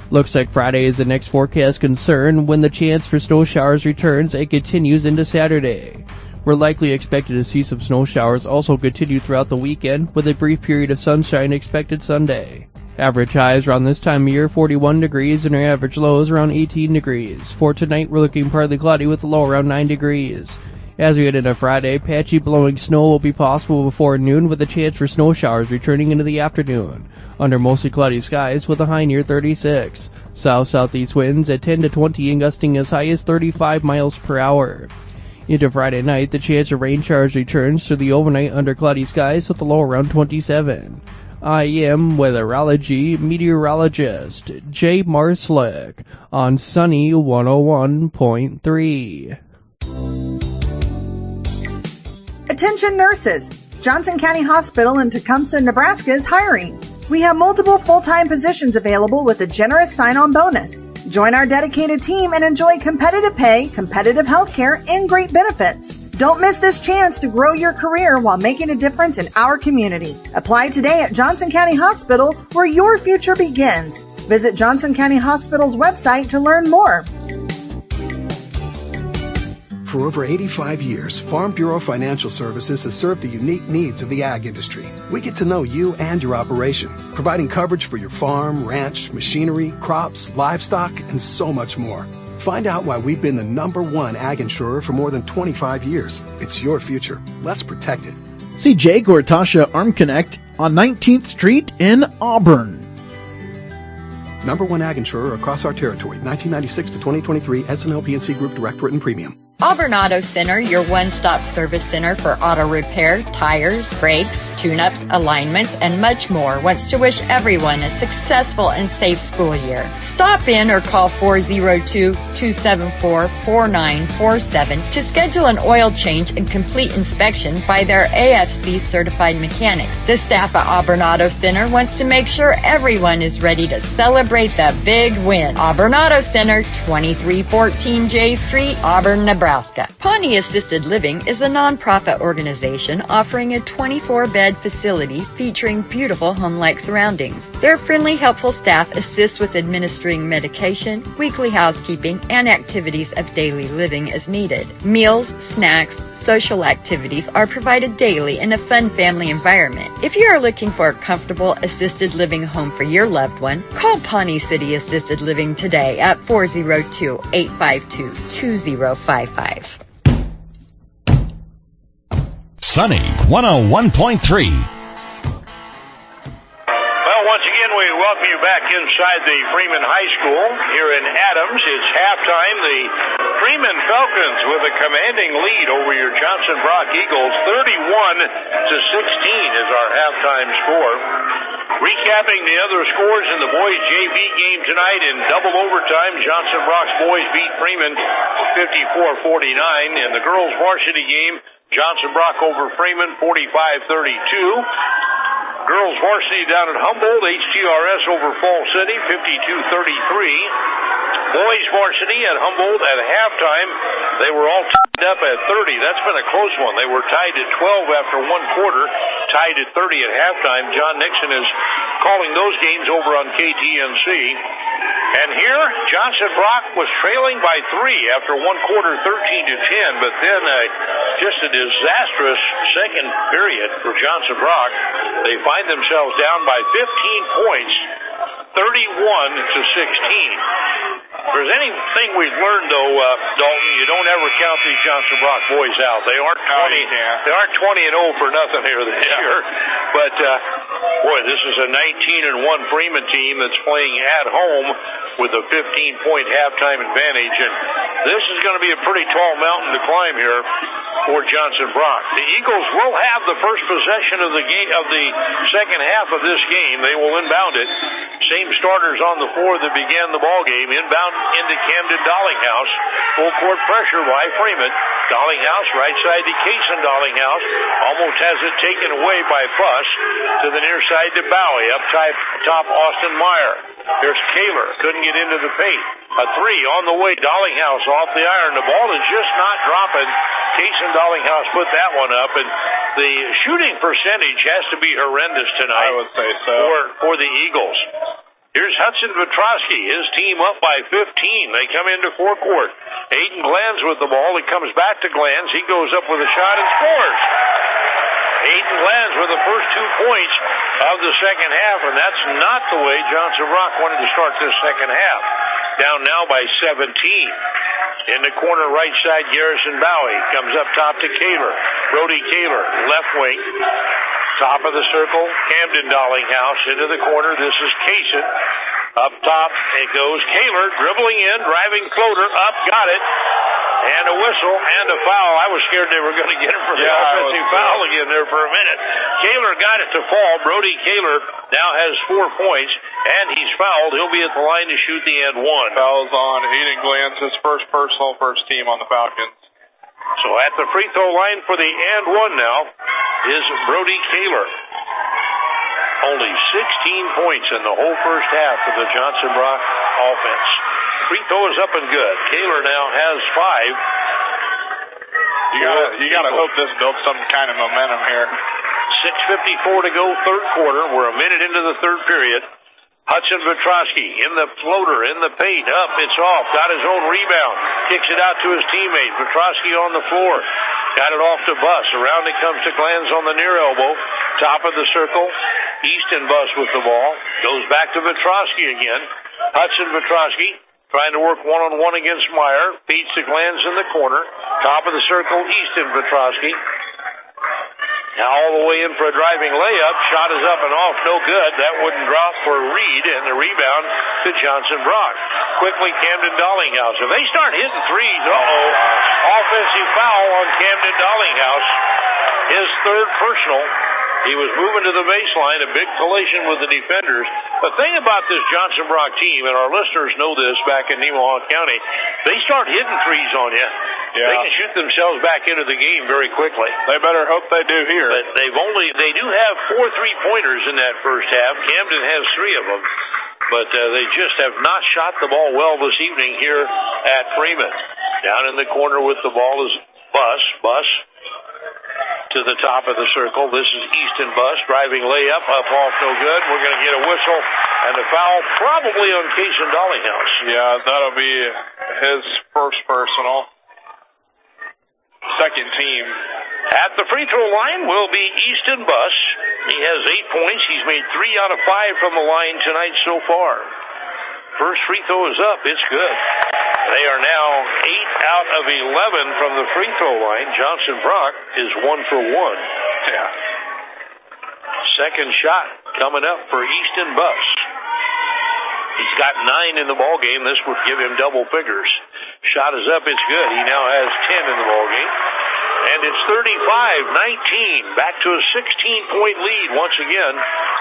Looks like Friday is the next forecast concern when the chance for snow showers returns and continues into Saturday. We're likely expected to see some snow showers also continue throughout the weekend, with a brief period of sunshine expected Sunday. Average highs around this time of year, forty-one degrees, and our average lows around eighteen degrees. For tonight, we're looking partly cloudy with a low around nine degrees. As we head into Friday, patchy blowing snow will be possible before noon, with a chance for snow showers returning into the afternoon, under mostly cloudy skies with a high near thirty-six. South-southeast winds at ten to twenty and gusting as high as thirty-five miles per hour. Into Friday night, the chance of rain showers returns to the overnight under cloudy skies with a low around twenty-seven. I am weatherology meteorologist Jay Marslick on Sunny one oh one point three. Attention nurses! Johnson County Hospital in Tecumseh, Nebraska is hiring. We have multiple full-time positions available with a generous sign-on bonus. Join our dedicated team and enjoy competitive pay, competitive health care, and great benefits. Don't miss this chance to grow your career while making a difference in our community. Apply today at Johnson County Hospital, where your future begins. Visit Johnson County Hospital's website to learn more. For over eighty-five years, Farm Bureau Financial Services has served the unique needs of the ag industry. We get to know you and your operation, providing coverage for your farm, ranch, machinery, crops, livestock, and so much more. Find out why we've been the number one ag insurer for more than twenty-five years. It's your future. Let's protect it. See Jay Gortasha Arm Connect on nineteenth Street in Auburn. Number one ag insurer across our territory, nineteen ninety-six to twenty twenty-three, S and L P N C Group Direct Written Premium. Auburn Auto Center, your one-stop service center for auto repair, tires, brakes, tune-ups, alignments, and much more, wants to wish everyone a successful and safe school year. Stop in or call four oh two, two seven four, four nine four seven to schedule an oil change and complete inspection by their A F C-certified mechanics. The staff at Auburn Auto Center wants to make sure everyone is ready to celebrate the big win. Auburn Auto Center, twenty-three fourteen J Street, Auburn, Nebraska. Pawnee Assisted Living is a nonprofit organization offering a twenty-four bed facility featuring beautiful home-like surroundings. Their friendly, helpful staff assists with administering medication, weekly housekeeping, and activities of daily living as needed. Meals, snacks, social activities are provided daily in a fun family environment. If you are looking for a comfortable assisted living home for your loved one, call Pawnee City Assisted Living today at four oh two, eight five two, two oh five five. Sunny one oh one point three. Once again, we welcome you back inside the Freeman High School here in Adams. It's halftime. The Freeman Falcons with a commanding lead over your Johnson Brock Eagles. thirty-one to sixteen is our halftime score. Recapping the other scores in the boys' J V game tonight in double overtime, Johnson Brock's boys beat Freeman fifty-four forty-nine. In the girls' varsity game, Johnson Brock over Freeman forty-five thirty-two. Girls varsity down at Humboldt, H T R S over Fall City, fifty-two thirty-three. Boys varsity at Humboldt at halftime, they were all tied up at thirty. That's been a close one. They were tied at twelve after one quarter, tied at thirty at halftime. John Nixon is calling those games over on K T N C. And here, Johnson Brock was trailing by three after one quarter, thirteen to ten, but then uh, just a disastrous second period for Johnson Brock. They find themselves down by fifteen points, thirty-one to sixteen. If there's anything we've learned, though, uh, Dalton, you don't ever count these Johnson Brock boys out. They aren't twenty. They aren't twenty and oh for nothing here this yeah. year. But uh, boy, this is a nineteen and one Freeman team that's playing at home with a fifteen point halftime advantage, and this is going to be a pretty tall mountain to climb here for Johnson Brock. The Eagles will have the first possession of the game of the second half of this game. They will inbound it. Same starters on the floor that began the ball game. Inbound into Camden Dollinghouse. Full court pressure by Freeman. Dollinghouse right side to Cason Dollinghouse. Almost has it taken away by Fuss to the near side to Bowie. Up top Austin Meyer. There's Kaler. Couldn't get into the paint. A three on the way. Dollinghouse off the iron. The ball is just not dropping. Cason Dollinghouse put that one up, and the shooting percentage has to be horrendous tonight. I would say so. For, for the Eagles. Here's Hudson Petrosky, his team up by fifteen. They come into forecourt. Aiden Glanz with the ball. It comes back to Glanz. He goes up with a shot and scores. Aiden Glanz with the first two points of the second half, and that's not the way Johnson Brock wanted to start this second half. Down now by seventeen. In the corner right side, Garrison Bowie comes up top to Kaler. Brody Kaler, left wing. Top of the circle, Camden Dollinghouse into the corner. This is Kaysen. Up top, it goes Kaler, dribbling in, driving floater, up, got it. And a whistle and a foul. I was scared they were going to get him for the yeah, offensive foul again there for a minute. Kaler got it to fall. Brody Kaler now has four points, and he's fouled. He'll be at the line to shoot the and one. Fouls on Aiden Glanz, his first personal, first team on the Falcons. So at the free throw line for the and one now is Brody Kaler. Only sixteen points in the whole first half of the Johnson Brock offense. Free throw is up and good. Kaler now has five. You gotta, you gotta hope this builds some kind of momentum here. six fifty-four to go, third quarter. We're a minute into the third period. Hudson Petrosky in the floater, in the paint, up, it's off, got his own rebound, kicks it out to his teammate. Petrosky on the floor, got it off to Buss. Around it comes to Glanz on the near elbow, top of the circle. Easton Buss with the ball, goes back to Petrosky again. Hudson Petrosky trying to work one-on-one against Meyer, feeds to Glanz in the corner, top of the circle, Easton Petrosky. Now all the way in for a driving layup. Shot is up and off. No good. That wouldn't drop for Reed. And the rebound to Johnson Brock. Quickly, Camden Dollinghouse. If they start hitting threes, uh-oh. Offensive foul on Camden Dollinghouse. His third personal. He was moving to the baseline, a big collision with the defenders. The thing about this Johnson Brock team, and our listeners know this back in Nemaha County, they start hitting threes on you. Yeah. They can shoot themselves back into the game very quickly. They better hope they do here. But they've only, they do have four three-pointers in that first half. Camden has three of them. But uh, they just have not shot the ball well this evening here at Freeman. Down in the corner with the ball is Buss. Buss to the top of the circle. This is Easton Buss driving layup, up off, no good. We're going to get a whistle and a foul probably on Kaysen Dollinghouse. Yeah, that'll be his first personal. Second team. At the free throw line will be Easton Buss. He has eight points. He's made three out of five from the line tonight so far. First free throw is up. It's good. They are now eight out of eleven from the free throw line. Johnson Brock is one for one. Yeah. Second shot coming up for Easton Buss. He's got nine in the ball game. This would give him double figures. Shot is up. It's good. He now has ten in the ball game. And it's thirty-five nineteen. Back to a sixteen-point lead once again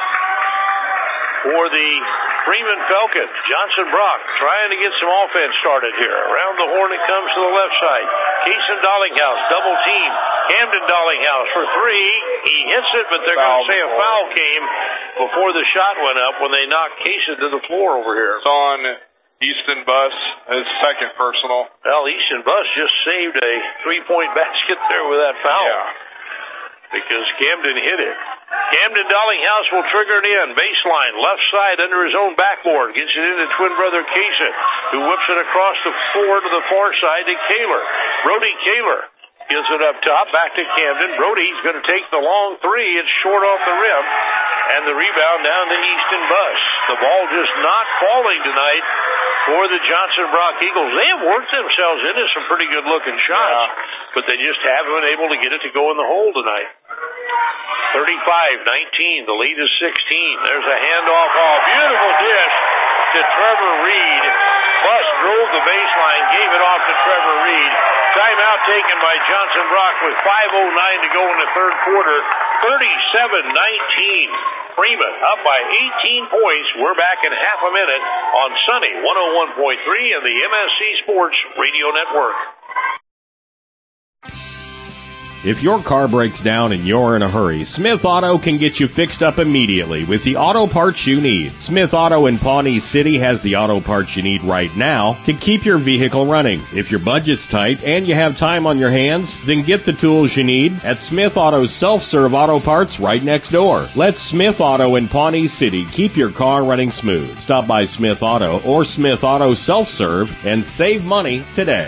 for the Freeman Falcons. Johnson Brock trying to get some offense started here. Around the horn it comes to the left side. Kaysen Dollinghouse, double team. Camden Dollinghouse for three. He hits it, but they're going to say a foul came before the shot went up when they knocked Kaysen to the floor over here. It's on Easton Buss, his second personal. Well, Easton Buss just saved a three-point basket there with that foul. Yeah. Because Camden hit it. Camden Dollinghouse will trigger it in. Baseline, left side under his own backboard. Gets it into twin brother Kaysen, who whips it across the floor to the far side to Kaler. Brody Kaler gives it up top, back to Camden. Brody's going to take the long three. It's short off the rim. And the rebound down to Easton Buss. The ball just not falling tonight for the Johnson Brock Eagles. They have worked themselves into some pretty good-looking shots, yeah. But they just haven't been able to get it to go in the hole tonight. thirty-five nineteen. The lead is sixteen. There's a handoff. Oh, beautiful dish to Trevor Reed. Buss drove the baseline, gave it off to Trevor Reed. Timeout taken by Johnson Brock with five oh nine to go in the third quarter. thirty-seven nineteen. Freeman up by eighteen points. We're back in half a minute on Sunny one oh one point three and the M S C Sports Radio Network. If your car breaks down and you're in a hurry, Smith Auto can get you fixed up immediately with the auto parts you need. Smith Auto in Pawnee City has the auto parts you need right now to keep your vehicle running. If your budget's tight and you have time on your hands, then get the tools you need at Smith Auto's self-serve auto parts right next door. Let Smith Auto in Pawnee City keep your car running smooth. Stop by Smith Auto or Smith Auto Self-Serve and save money today.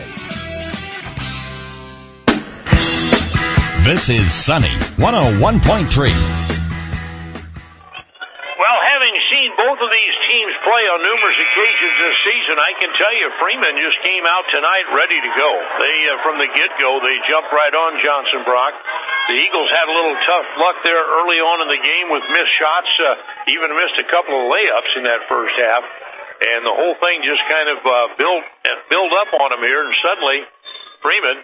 This is Sunny one oh one point three. Well, having seen both of these teams play on numerous occasions this season, I can tell you Freeman just came out tonight ready to go. They, uh, from the get-go, they jumped right on Johnson Brock. The Eagles had a little tough luck there early on in the game with missed shots, uh, even missed a couple of layups in that first half. And the whole thing just kind of uh, built, uh, built up on them here, and suddenly Freeman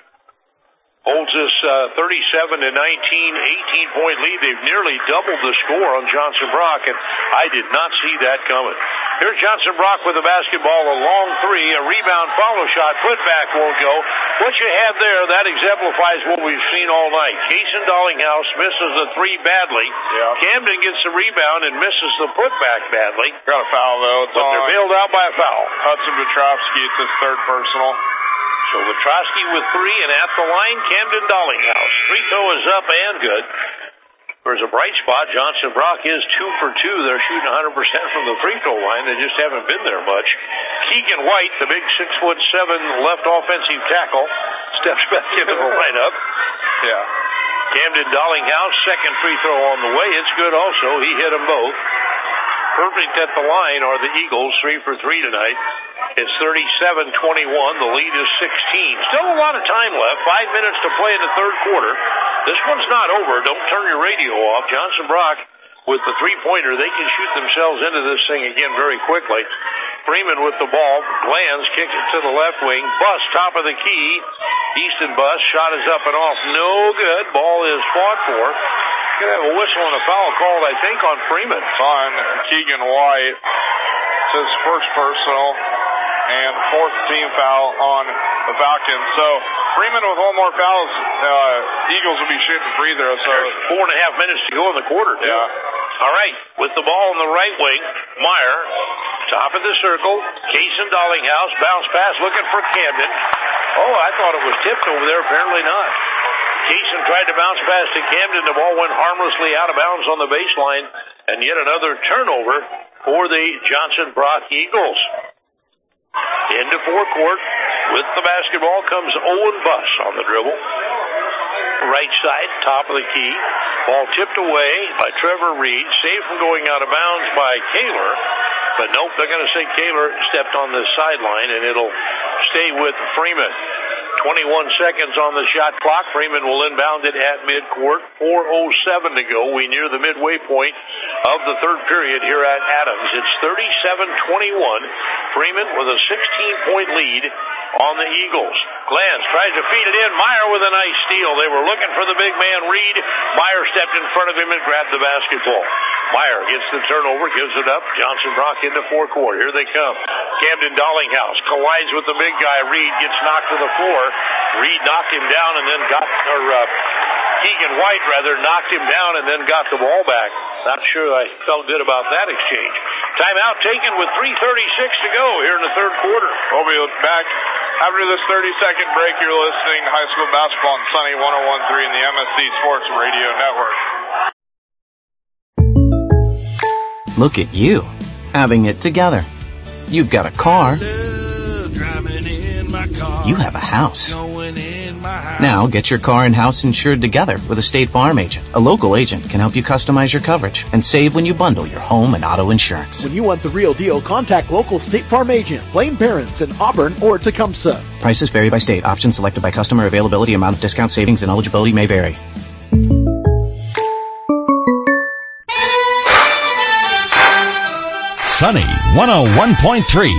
holds this uh, thirty-seven to nineteen, eighteen-point lead. They've nearly doubled the score on Johnson Brock, and I did not see that coming. Here's Johnson Brock with the basketball, a long three, a rebound, follow shot, putback won't go. What you have there, that exemplifies what we've seen all night. Kason Dollinghouse misses the three badly. Yeah. Camden gets the rebound and misses the putback badly. Got a foul, though. It's but on. They're bailed out by a foul. Hudson Petrovsky, it's his third personal. So Petrosky with three, and at the line, Camden Dollinghouse. Free throw is up and good. There's a bright spot. Johnson Brock is two for two. They're shooting one hundred percent from the free throw line. They just haven't been there much. Keegan White, the big six foot seven left offensive tackle, steps back into the lineup. Yeah. Camden Dollinghouse, second free throw on the way. It's good also. He hit them both. Perfect at the line are the Eagles, three for three tonight. It's thirty-seven twenty-one. The lead is sixteen. Still a lot of time left. Five minutes to play in the third quarter. This one's not over. Don't turn your radio off. Johnson Brock with the three-pointer. They can shoot themselves into this thing again very quickly. Freeman with the ball. Glanz kicks it to the left wing. Buss, top of the key. Easton Buss. Shot is up and off. No good. Ball is fought for. Going to have a whistle and a foul called, I think, on Freeman. On Keegan White. It's his first personal and fourth team foul on the Falcons. So Freeman with one more foul, uh, Eagles will be shooting free throws. So there's four and a half minutes to go in the quarter. Too. Yeah. All right, with the ball in the right wing, Meyer, top of the circle, Kason Dollinghouse, bounce pass, looking for Camden. Oh, I thought it was tipped over there. Apparently not. Kason tried to bounce pass to Camden. The ball went harmlessly out of bounds on the baseline, and yet another turnover for the Johnson Brock Eagles. Into forecourt with the basketball comes Owen Buss on the dribble. Right side, top of the key. Ball tipped away by Trevor Reed. Saved from going out of bounds by Kaler. But nope, they're going to say Kaler stepped on the sideline, and it'll stay with Freeman. twenty-one seconds on the shot clock. Freeman will inbound it at midcourt. four oh seven to go. We near the midway point of the third period here at Adams. It's thirty-seven twenty-one. Freeman with a sixteen-point lead on the Eagles. Glanz tries to feed it in. Meyer with a nice steal. They were looking for the big man, Reed. Meyer stepped in front of him and grabbed the basketball. Meyer gets the turnover, gives it up. Johnson Brock into forecourt. Here they come. Camden Dollinghouse collides with the big guy. Reed gets knocked to the floor. Reed knocked him down and then got, or uh, Keegan White rather, knocked him down and then got the ball back. Not sure I felt good about that exchange. Timeout taken with three thirty-six to go here in the third quarter. We'll be back after this thirty-second break. You're listening to High School Basketball on Sunny one oh one point three in the M S C Sports Radio Network. Look at you, having it together. You've got a car. You have a house. Now get your car and house insured together with a State Farm agent. A local agent can help you customize your coverage and save when you bundle your home and auto insurance. When you want the real deal, contact local State Farm agent, Blaine Parents in Auburn or Tecumseh. Prices vary by state. Options selected by customer. Availability, amount of discount, savings, and eligibility may vary. Sunny one oh one point three.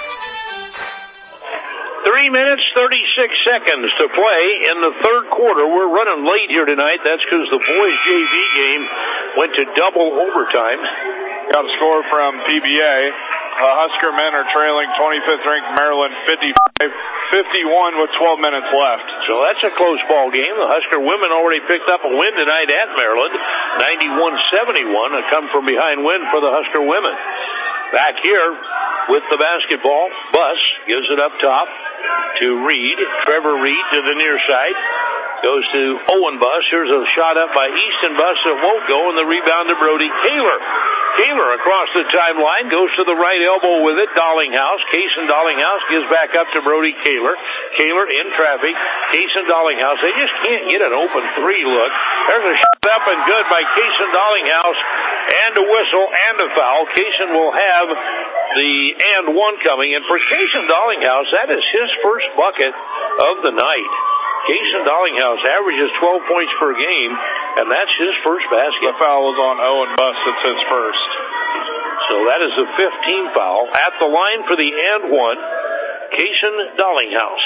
Three minutes, thirty-six seconds to play in the third quarter. We're running late here tonight. That's because the boys' J V game went to double overtime. Got a score from P B A. The Husker men are trailing twenty-fifth ranked Maryland fifty-five fifty-one with twelve minutes left. So that's a close ball game. The Husker women already picked up a win tonight at Maryland, ninety-one seventy-one, a come-from-behind win for the Husker women. Back here with the basketball, Buss gives it up top to Reed. Trevor Reed to the near side. Goes to Owen Buss. Here's a shot up by Easton Buss that won't go, and the rebound to Brody Kaler. Kaler across the timeline, goes to the right elbow with it. Dollinghouse, Kaysen Dollinghouse gives back up to Brody Kaler. Kaler in traffic. Kaysen Dollinghouse. They just can't get an open three look. There's a shot up and good by Kaysen Dollinghouse, and a whistle and a foul. Kaysen will have the and one coming, and for Kaysen Dollinghouse, that is his first bucket of the night. Kaysen Dollinghouse averages twelve points per game, and that's his first basket. The foul is on Owen Buss. It's his first. So that is the fifteenth foul. At the line for the and one, Kaysen Dollinghouse.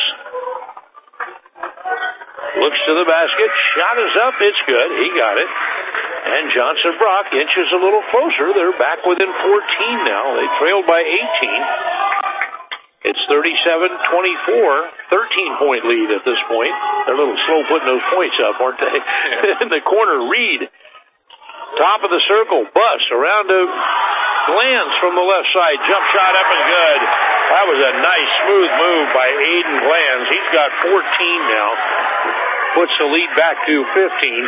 Looks to the basket. Shot is up. It's good. He got it. And Johnson Brock inches a little closer. They're back within fourteen now. They trailed by eighteen. It's thirty-seven twenty-four, thirteen-point lead at this point. They're a little slow putting those points up, aren't they? In the corner, Reed. Top of the circle, Buss around to Glanz from the left side. Jump shot up and good. That was a nice, smooth move by Aiden Glanz. He's got fourteen now. Puts the lead back to fifteen.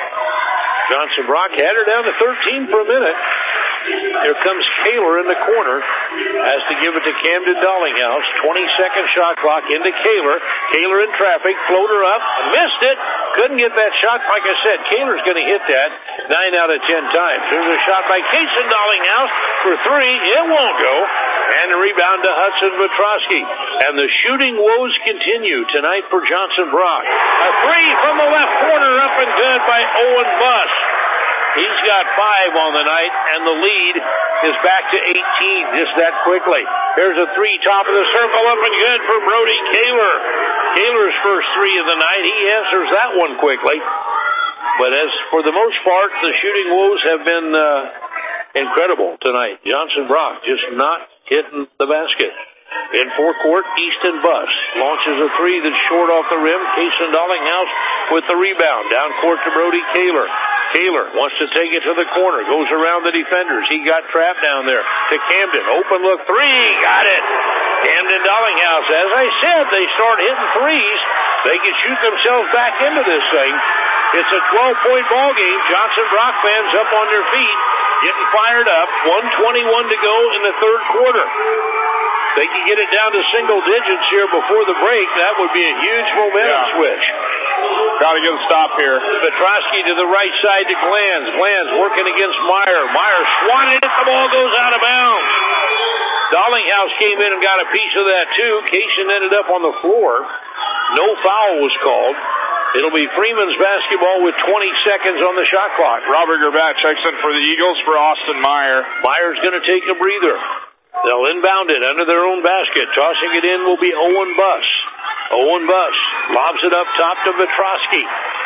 Johnson Brock had her down to thirteen for a minute. Here comes Kaler in the corner. Has to give it to Camden Dollinghouse. twenty-second shot clock into Kaler. Kaler in traffic. Floater up. Missed it. Couldn't get that shot. Like I said, Kaler's going to hit that nine out of ten times. There's a shot by Kaysen Dollinghouse for three. It won't go. And a rebound to Hudson Vetrosky. And the shooting woes continue tonight for Johnson Brock. A three from the left corner up and good by Owen Buss. He's got five on the night, and the lead is back to eighteen just that quickly. There's a three, top of the circle, up and good for Brody Kaler. Kaler's first three of the night. He answers that one quickly. But as for the most part, the shooting woes have been uh, incredible tonight. Johnson Brock just not hitting the basket. In forecourt, Easton Buss launches a three that's short off the rim. Kaysen Dollinghouse with the rebound. Down court to Brody Kaler. Kaler wants to take it to the corner. Goes around the defenders. He got trapped down there to Camden. Open look three. Got it. Camden Dollinghouse. As I said, they start hitting threes. They can shoot themselves back into this thing. It's a twelve-point ball game. Johnson Brock fans up on their feet, getting fired up. one twenty-one to go in the third quarter. They can get it down to single digits here before the break. That would be a huge momentum yeah. switch. Got to get a stop here. Vetrosky to the right side to Glanz. Glanz working against Meyer. Meyer swatted it. The ball goes out of bounds. Dollinghouse came in and got a piece of that too. Kaysen ended up on the floor. No foul was called. It'll be Freeman's basketball with twenty seconds on the shot clock. Robert Grbatt checks in for the Eagles for Austin Meyer. Meyer's going to take a breather. They'll inbound it under their own basket. Tossing it in will be Owen Buss. Owen Buss lobs it up top to Vetrosky.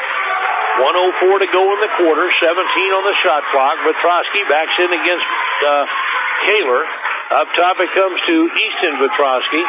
one oh four to go in the quarter. seventeen on the shot clock. Vetrosky backs in against uh, Kaler. Up top it comes to Easton Vetrosky.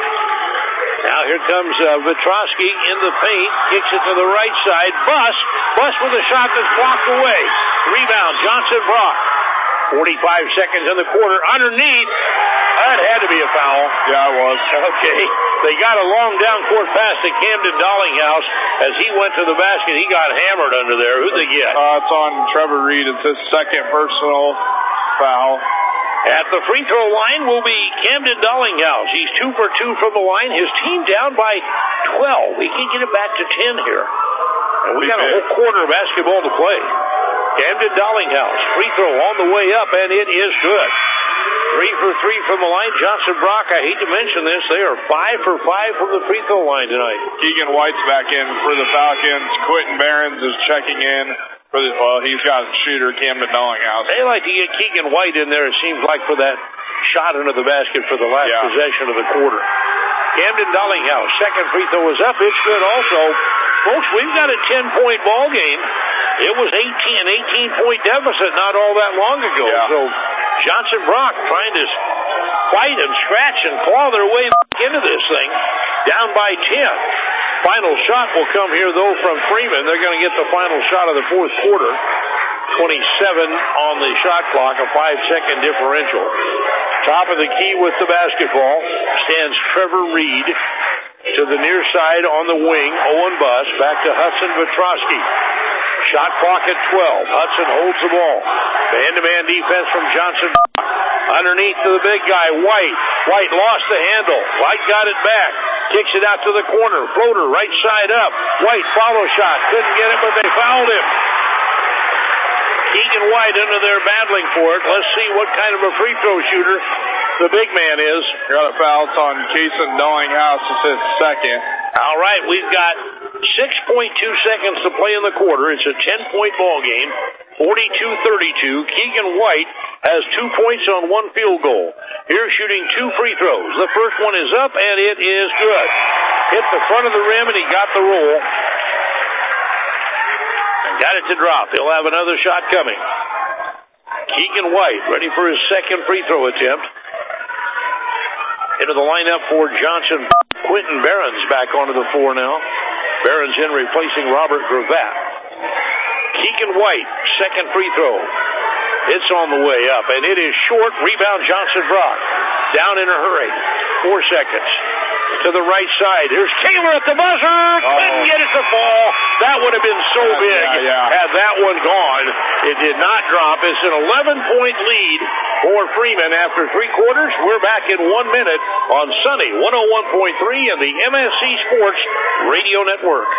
Now here comes uh, Vetrosky in the paint. Kicks it to the right side. Buss. Buss with a shot that's blocked away. Rebound, Johnson Brock. forty-five seconds in the quarter. Underneath. That had to be a foul. Yeah, it was. Okay. They got a long down court pass to Camden Dollinghouse. As he went to the basket, he got hammered under there. Who'd they get? Uh, it's on Trevor Reed. It's his second personal foul. At the free throw line will be Camden Dollinghouse. He's two for two from the line. His team down by twelve. He can get it back to ten here. And we got a whole quarter of basketball to play. Camden Dollinghouse, free throw on the way up, and it is good. Three for three from the line. Johnson Brock, I hate to mention this, they are five for five from the free throw line tonight. Keegan White's back in for the Falcons. Quentin Behrens is checking in for the, well, he's got a shooter, Camden Dollinghouse. They like to get Keegan White in there, it seems like, for that shot into the basket for the last yeah. possession of the quarter. Camden Dollinghouse, second free throw is up. It's good also. Folks, we've got a ten-point ball game. It was eighteen, an eighteen-point deficit not all that long ago. Yeah. So Johnson Brock trying to fight and scratch and claw their way back into this thing, down by ten. Final shot will come here, though, from Freeman. They're going to get the final shot of the fourth quarter. twenty-seven on the shot clock, a five-second differential. Top of the key with the basketball stands Trevor Reed. To the near side on the wing, Owen Buss. Back to Hudson Petrosky. Shot clock at twelve. Hudson holds the ball. Man-to-man defense from Johnson. Underneath to the big guy, White. White lost the handle. White got it back. Kicks it out to the corner. Floater right side up. White follow shot. Couldn't get it, but they fouled him. Keegan White under there battling for it. Let's see what kind of a free throw shooter the big man is. Got a foul on Kason Dillinghouse. It's his second. All right, we've got six point two seconds to play in the quarter. It's a ten-point ball game, forty-two thirty-two. Keegan White has two points on one field goal. Here's shooting two free throws. The first one is up, and it is good. Hit the front of the rim, and he got the roll. And got it to drop. He'll have another shot coming. Keegan White ready for his second free throw attempt. Into the lineup for Johnson. Quentin Barron's back onto the floor now. Barron's in replacing Robert Gravatt. Keegan White, second free throw. It's on the way up, and it is short. Rebound Johnson Brock. Down in a hurry. Four seconds. To the right side. Here's Taylor at the buzzer. Couldn't get it to fall. That would have been so big yeah, yeah. had that one gone. It did not drop. It's an eleven-point lead for Freeman after three quarters. We're back in one minute on Sunny one oh one point three and the M S C Sports Radio Network.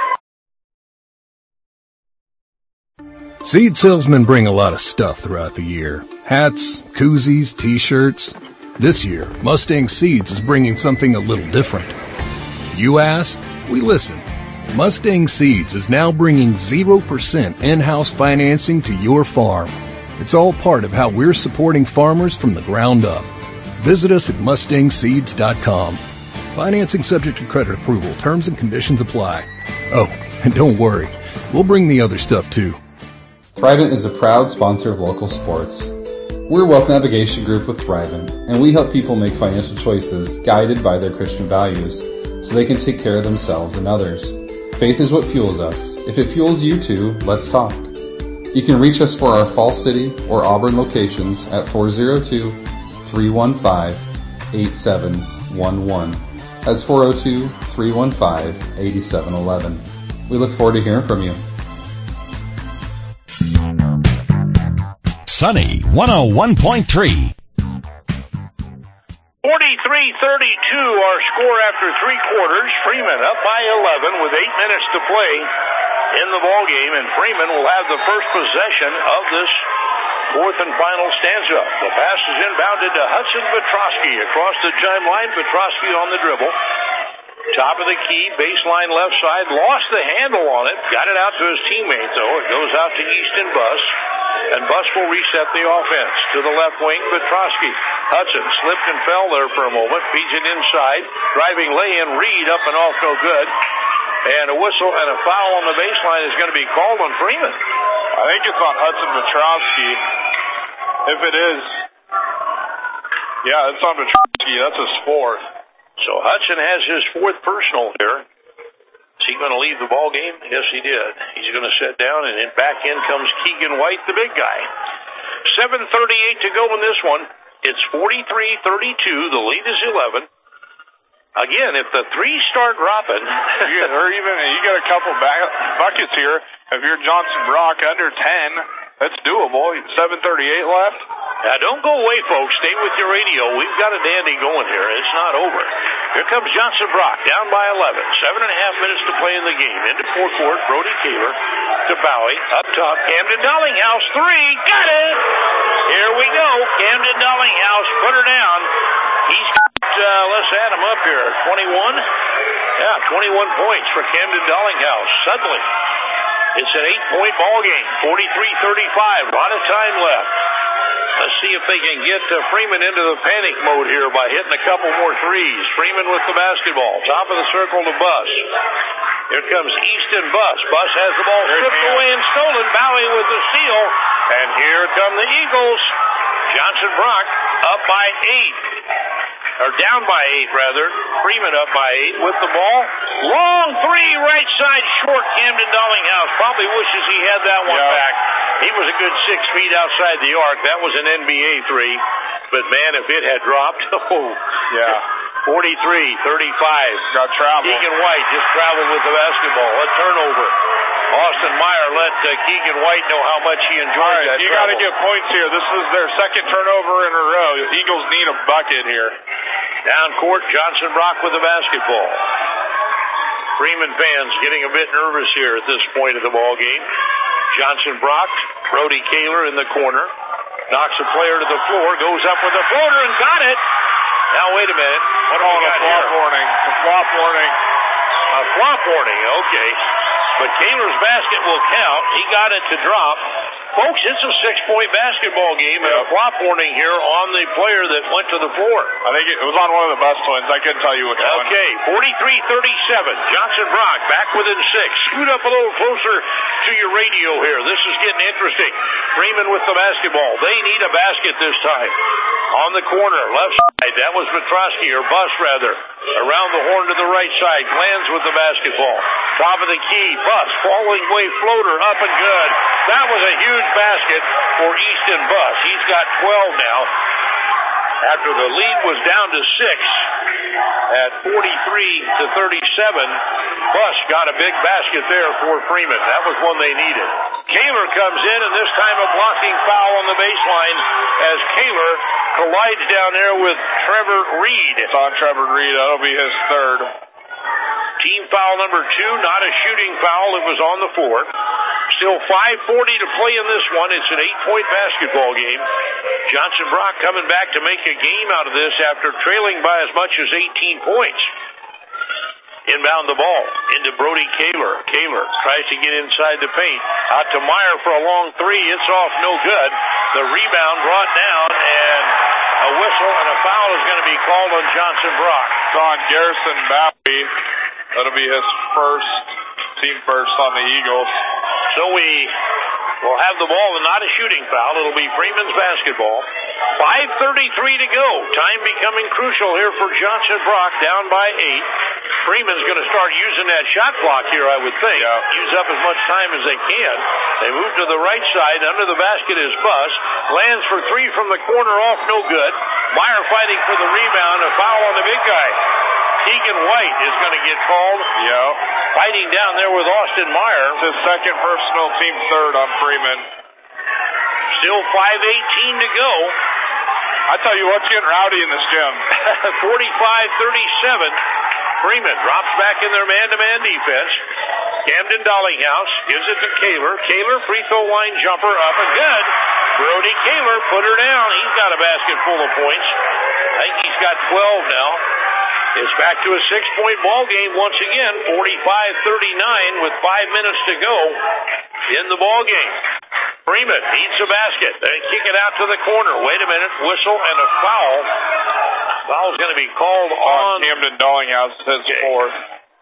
Seed salesmen bring a lot of stuff throughout the year. Hats, koozies, t-shirts. This year, Mustang Seeds is bringing something a little different. You ask, we listen. Mustang Seeds is now bringing zero percent in-house financing to your farm. It's all part of how we're supporting farmers from the ground up. Visit us at mustang seeds dot com. Financing subject to credit approval. Terms and conditions apply. Oh, and don't worry, we'll bring the other stuff too. Thrivent is a proud sponsor of local sports. We're a wealth navigation group with Thrivent, and we help people make financial choices guided by their Christian values so they can take care of themselves and others. Faith is what fuels us. If it fuels you too, let's talk. You can reach us for our Fall City or Auburn locations at four oh two, three one five, eight seven one one. That's four oh two, three one five, eight seven one one. We look forward to hearing from you. Sunny one oh one point three. forty-three thirty-two our score after three quarters. Freeman up by eleven with eight minutes to play in the ball game, and Freeman will have the first possession of this fourth and final stanza. The pass is inbounded to Hudson Petrosky across the chime line. Petrosky on the dribble. Top of the key, baseline left side, lost the handle on it, got it out to his teammate, though. It goes out to Easton Buss, and Buss will reset the offense. To the left wing, Petrosky. Hudson slipped and fell there for a moment, feeds it inside, driving lay-in, Reed up and off, no good. And a whistle and a foul on the baseline is going to be called on Freeman. I think it's on Hudson Petrosky. If it is, yeah, it's on Petrosky. That's his fourth. So Hudson has his fourth personal here. Is he going to leave the ball game? Yes, he did. He's going to sit down, and then back in comes Keegan White, the big guy. seven thirty-eight to go in this one. It's forty-three thirty-two. The lead is eleven. Again, if the threes start dropping, or even you got a couple back buckets here. If you're Johnson Brock under ten, that's doable. seven thirty-eight left. Now, don't go away, folks. Stay with your radio. We've got a dandy going here. It's not over. Here comes Johnson Brock, down by eleven. Seven and a half minutes to play in the game. Into forecourt, Brody Kaler to Bowie. Up top, Camden Dollinghouse, three. Got it! Here we go. Camden Dollinghouse put her down. He's got, uh, let's add him up here. twenty-one? Yeah, twenty-one points for Camden Dollinghouse. Suddenly, it's an eight-point ball game. forty-three thirty-five. A lot of time left. Let's see if they can get uh, Freeman into the panic mode here by hitting a couple more threes. Freeman with the basketball. Top of the circle to Buss. Here comes Easton Buss. Buss has the ball stripped away and stolen. Bowie with the steal. And here come the Eagles. Johnson Brock up by eight. or down by eight, rather. Freeman up by eight with the ball. Long three, right side, short. Camden Dollinghouse probably wishes he had that one yeah. back. He was a good six feet outside the arc. That was an N B A three. But, man, if it had dropped, oh, yeah. forty-three thirty-five. Got travel. Keegan White just traveled with the basketball. A turnover. Austin Meyer let uh, Keegan White know how much he enjoyed right, that you travel. got to get points here. This is their second turnover in a row. The Eagles need a bucket here. Down court, Johnson Brock with the basketball. Freeman fans getting a bit nervous here at this point of the ball game. Johnson Brock, Brody Kaler in the corner. Knocks a player to the floor, goes up with a floater and got it. Now, wait a minute. What oh, do we a got flop here? warning. A flop warning. A flop warning, okay. But Kaler's basket will count. He got it to drop. Folks, it's a six-point basketball game, and a flop warning here on the player that went to the floor. I think it was on one of the best ones. I couldn't tell you which one. Okay, forty-three thirty-seven. Johnson Brock back within six. Scoot up a little closer to your radio here. This is getting interesting. Freeman with the basketball. They need a basket this time. On the corner, left side. That was Petrosky, or Bus, rather. Around the horn to the right side. Glanz with the basketball. Top of the key. Bus, falling way floater, up and good. That was a huge basket for Easton Bus. He's got twelve now. After the lead was down to six at forty-three to thirty-seven, Bus got a big basket there for Freeman. That was one they needed. Kaler comes in, and this time a blocking foul on the baseline as Kaler collides down there with Trevor Reed. It's on Trevor Reed. That'll be his third. Team foul number two, not a shooting foul. It was on the floor. Still five forty to play in this one. It's an eight-point basketball game. Johnson Brock coming back to make a game out of this after trailing by as much as eighteen points. Inbound the ball into Brody Kaler. Kaler tries to get inside the paint. Out to Meyer for a long three. It's off, no good. The rebound brought down, and a whistle and a foul is going to be called on Johnson Brock. It's on Garrison Bowie. That'll be his first, team first on the Eagles. So we will have the ball and not a shooting foul. It'll be Freeman's basketball. five thirty-three to go. Time becoming crucial here for Johnson Brock, down by eight. Freeman's going to start using that shot clock here, I would think. Yeah. Use up as much time as they can. They move to the right side. Under the basket is Bus. Lands for three from the corner, off, no good. Meyer fighting for the rebound. A foul on the big guy. Keegan White is going to get called. Yeah. Fighting down there with Austin Meyer. It's his second personal, team third on Freeman. Still five eighteen to go. I tell you what's getting rowdy in this gym. forty-five thirty-seven. Freeman drops back in their man-to-man defense. Camden Dollinghouse gives it to Kaler. Kaler, free throw line jumper, up and good. Brody Kaler put her down. He's got a basket full of points. I think he's got twelve now. It's back to a six-point ball game once again, forty-five thirty-nine with five minutes to go in the ball game. Freeman needs a basket. They kick it out to the corner. Wait a minute, whistle and a foul. Foul's going to be called on, on Camden Dollinghouse, his okay. fourth.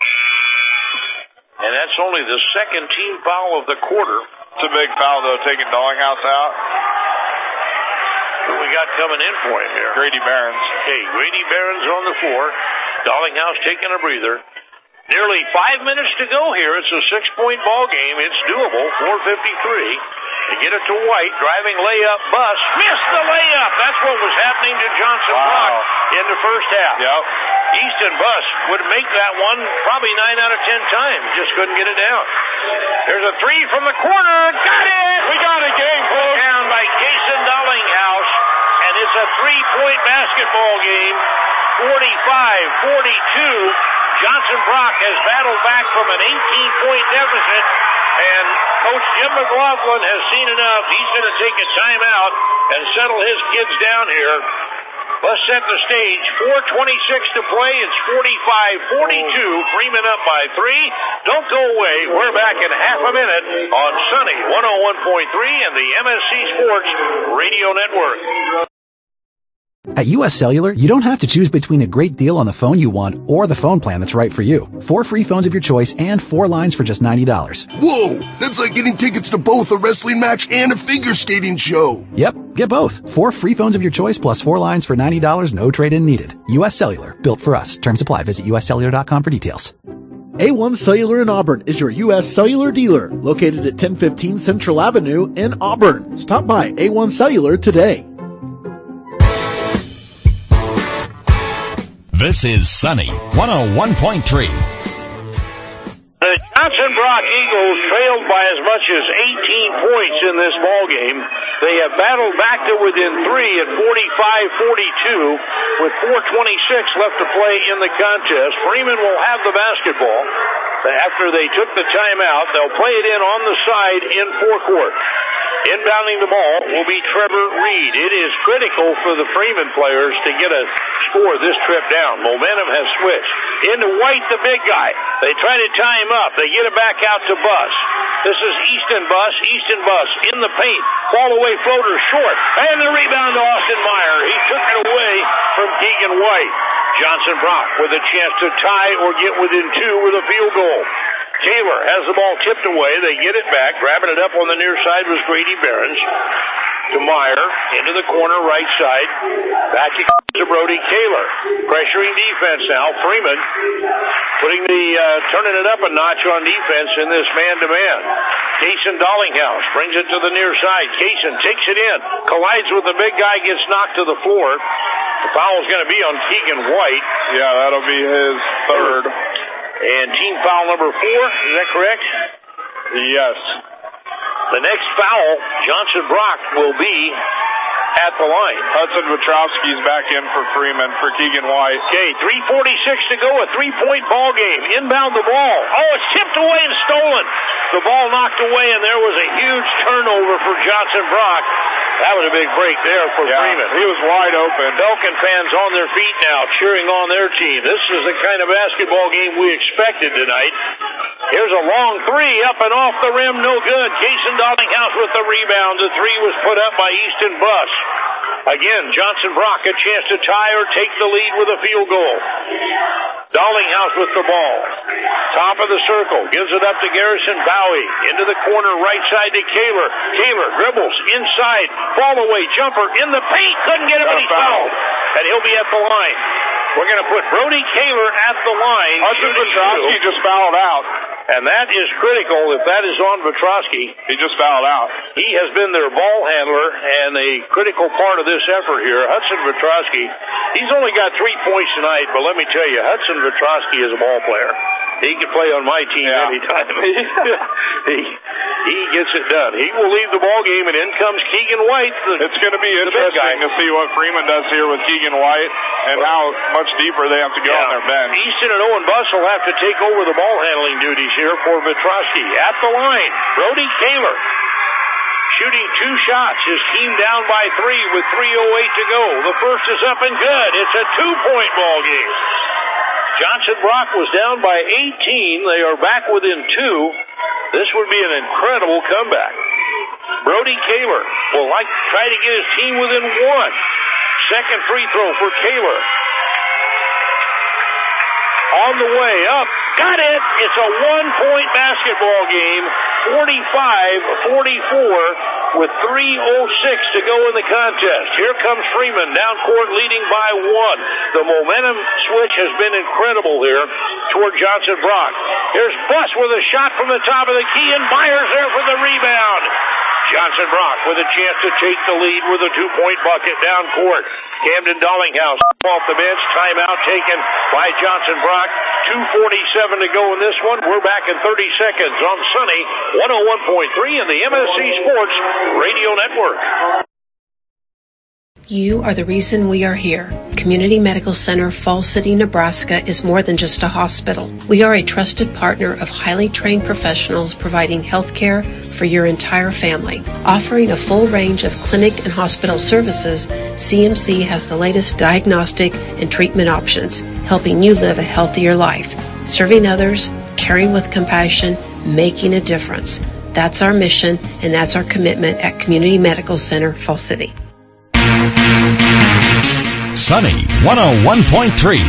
And that's only the second team foul of the quarter. It's a big foul, though, taking Dollinghouse out. Who we got coming in for him here? Grady Barons. Okay, Grady Barons on the floor. Dollinghouse taking a breather. Nearly five minutes to go here. It's a six-point ball game. It's doable. four fifty-three. They get it to White. Driving layup. Bus. Missed the layup. That's what was happening to Johnson wow. Brock in the first half. Yep. Easton Bus would make that one probably nine out of ten times. Just couldn't get it down. There's a three from the corner. Got it! We got a game, folks. Down by Kason Dollinghouse. And it's a three-point basketball game. forty-five forty-two. Johnson Brock has battled back from an eighteen-point deficit, and Coach Jim McLaughlin has seen enough. He's going to take a timeout and settle his kids down here. Let's set the stage. four twenty-six to play. It's forty-five forty-two. Freeman up by three. Don't go away. We're back in half a minute on Sunny one oh one point three and the M S C Sports Radio Network. At U S Cellular, you don't have to choose between a great deal on the phone you want or the phone plan that's right for you. Four free phones of your choice and four lines for just ninety dollars. Whoa, that's like getting tickets to both a wrestling match and a figure skating show. Yep, get both. Four free phones of your choice plus four lines for ninety dollars, no trade-in needed. U S Cellular, built for us. Terms apply. Visit U S cellular dot com for details. A one Cellular in Auburn is your U S Cellular dealer, located at ten fifteen Central Avenue in Auburn. Stop by A one Cellular today. This is Sunny one oh one point three. The Johnson Brock Eagles trailed by as much as eighteen points in this ballgame. They have battled back to within three at forty-five forty-two with four twenty-six left to play in the contest. Freeman will have the basketball. After they took the timeout, they'll play it in on the side in forecourt. Inbounding the ball will be Trevor Reed. It is critical for the Freeman players to get a score this trip down. Momentum has switched. Into White, the big guy. They try to tie him up. They get it back out to Buss. This is Easton Buss. Easton Buss in the paint. Fall away floater short. And the rebound to Austin Meyer. He took it away from Keegan White. Johnson Brock with a chance to tie or get within two with a field goal. Taylor has the ball tipped away. They get it back. Grabbing it up on the near side was Grady Behrens. To Meyer. Into the corner, right side. Back to Brody Taylor. Pressuring defense now. Freeman putting the, uh, turning it up a notch on defense in this man-to-man. Cason Dollinghouse brings it to the near side. Cason takes it in. Collides with the big guy, gets knocked to the floor. The foul's going to be on Keegan White. Yeah, that'll be his third. And team foul number four, is that correct? Yes. The next foul, Johnson Brock will be at the line. Hudson Vetrowski's back in for Freeman for Keegan White. Okay, three forty-six to go, a three-point ball game. Inbound the ball. Oh, it's tipped away and stolen. The ball knocked away, and there was a huge turnover for Johnson Brock. That was a big break there for yeah, Freeman. He was wide open. Belkin fans on their feet now, cheering on their team. This is the kind of basketball game we expected tonight. Here's a long three, up and off the rim, no good. Cason Dollinghouse with the rebound. The three was put up by Easton Buss. Again, Johnson Brock a chance to tie or take the lead with a field goal. Dollinghouse with the ball. Top of the circle. Gives it up to Garrison Bowie. Into the corner, right side to Kaler. Kaler dribbles inside. Ball away jumper in the paint. Couldn't get him, but he's fouled. And he'll be at the line. We're going to put Brody Kaler at the line. Hudson Vetrowski just fouled out. And that is critical if that is on Vetrowski. He just fouled out. He has been their ball handler and a critical part of this effort here. Hudson Vetrowski, he's only got three points tonight, but let me tell you, Hudson Vetrowski is a ball player. He can play on my team yeah. anytime. he he gets it done. He will leave the ball game, and in comes Keegan White. The, it's going to be interesting to see what Freeman does here with Keegan White and how much deeper they have to go yeah. on their bench. Easton and Owen Buss will have to take over the ball handling duties here for Vetrowski. At the line, Brody Kaler shooting two shots. His team down by three with three oh eight to go. The first is up and good. It's a two-point ball game. Johnson Brock was down by eighteen. They are back within two. This would be an incredible comeback. Brody Kaler will like try to get his team within one. Second free throw for Kaler. On the way up. Got it! It's a one-point basketball game. forty-five forty-four with three oh six to go in the contest. Here comes Freeman down court leading by one. The momentum switch has been incredible here toward Johnson Brock. Here's Buss with a shot from the top of the key, and Myers there for the rebound. Johnson Brock with a chance to take the lead with a two-point bucket down court. Camden Dollinghouse off the bench. Timeout taken by Johnson Brock. two forty-seven to go in this one. We're back in thirty seconds on Sunny one oh one point three and the M S C Sports Radio Network. You are the reason we are here. Community Medical Center, Falls City, Nebraska is more than just a hospital. We are a trusted partner of highly trained professionals providing health care for your entire family. Offering a full range of clinic and hospital services, C M C has the latest diagnostic and treatment options, helping you live a healthier life. Serving others, caring with compassion, making a difference. That's our mission, and that's our commitment at Community Medical Center, Falls City. Sunny one oh one point three.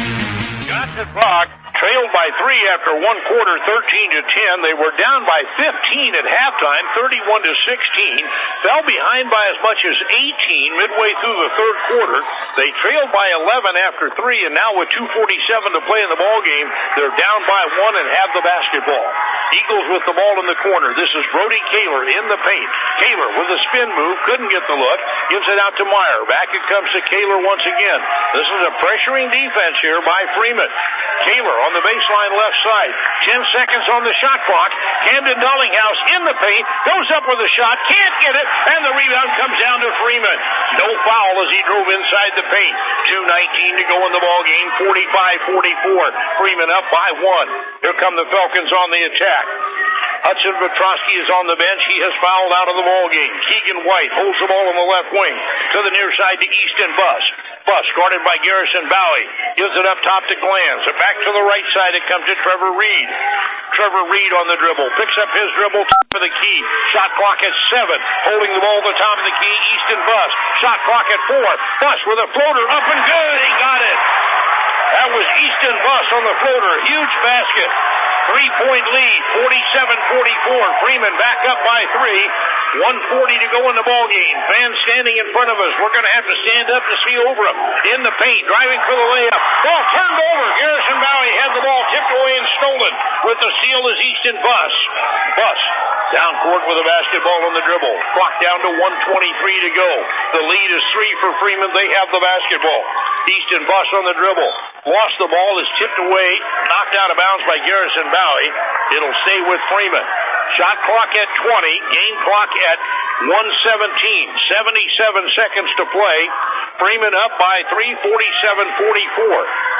Johnson Brock trailed by three after one quarter, thirteen to ten. They were down by fifteen at halftime, thirty-one to sixteen. Fell behind by as much as eighteen midway through the third quarter. They trailed by eleven after three, and now with two forty-seven to play in the ball game, they're down by one and have the basketball. Eagles with the ball in the corner. This is Brody Kaler in the paint. Kaler with a spin move, couldn't get the look. Gives it out to Meyer. Back it comes to Kaler once again. This is a pressuring defense here by Freeman. Kaler on the baseline left side. Ten seconds on the shot clock. Camden Dollinghouse in the paint. Goes up with a shot. Can't get it. And the rebound comes down to Freeman. No foul as he drove inside the paint. two nineteen to go in the ball game. forty-five forty-four. Freeman up by one. Here come the Falcons on the attack. Hudson Petrosky is on the bench. He has fouled out of the ball game. Keegan White holds the ball on the left wing to the near side to Easton Buss. Buss guarded by Garrison Bowie. Gives it up top to Glanz. Back to the right side. It comes to Trevor Reed. Trevor Reed on the dribble. Picks up his dribble. Top of the key. Shot clock at seven. Holding the ball at the top of the key. Easton Buss. Shot clock at four. Buss with a floater. Up and good. He got it. That was Easton Buss on the floater. Huge basket. Three-point lead, forty-seven forty-four. Freeman back up by three. one forty to go in the ball game. Fans standing in front of us. We're going to have to stand up to see over him. In the paint, driving for the layup. Ball turned over. Garrison Bowie had the ball tipped away and stolen. With the steal is Easton Buss. Buss down court with a basketball on the dribble. Clock down to one twenty-three to go. The lead is three for Freeman. They have the basketball. Easton Buss on the dribble. Lost the ball, is tipped away, knocked out of bounds by Garrison Bowie. It'll stay with Freeman. Shot clock at twenty, game clock at one seventeen. seventy-seven seconds to play. Freeman up by three, forty-seven forty-four.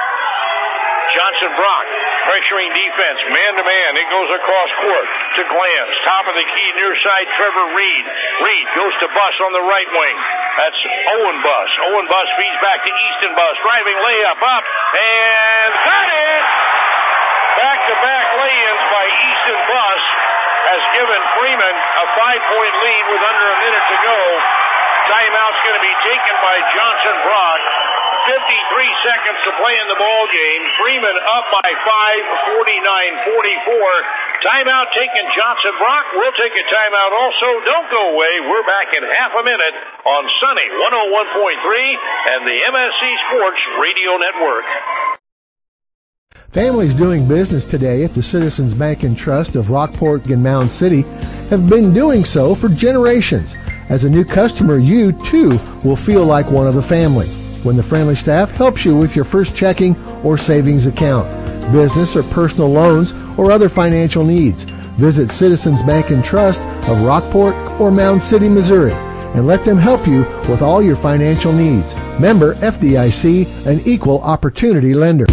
Johnson Brock pressuring defense, man-to-man. It goes across court to Glanz. Top of the key, near side, Trevor Reed. Reed goes to Buss on the right wing. That's Owen Buss. Owen Buss feeds back to Easton Buss. Driving layup up, and got it! Back-to-back lay-ins by Easton Buss has given Freeman a five-point lead with under a minute to go. Timeout's going to be taken by Johnson Brock. fifty-three seconds to play in the ball game. Freeman up by five, forty-nine forty-four. Timeout taken, Johnson Brock. We'll take a timeout also. Don't go away. We're back in half a minute on Sunny one oh one point three and the M S C Sports Radio Network. Families doing business today at the Citizens Bank and Trust of Rockport and Mound City have been doing so for generations. As a new customer, you, too, will feel like one of the family when the friendly staff helps you with your first checking or savings account, business or personal loans, or other financial needs. Visit Citizens Bank and Trust of Rockport or Mound City, Missouri, and let them help you with all your financial needs. Member F D I C, an equal opportunity lender.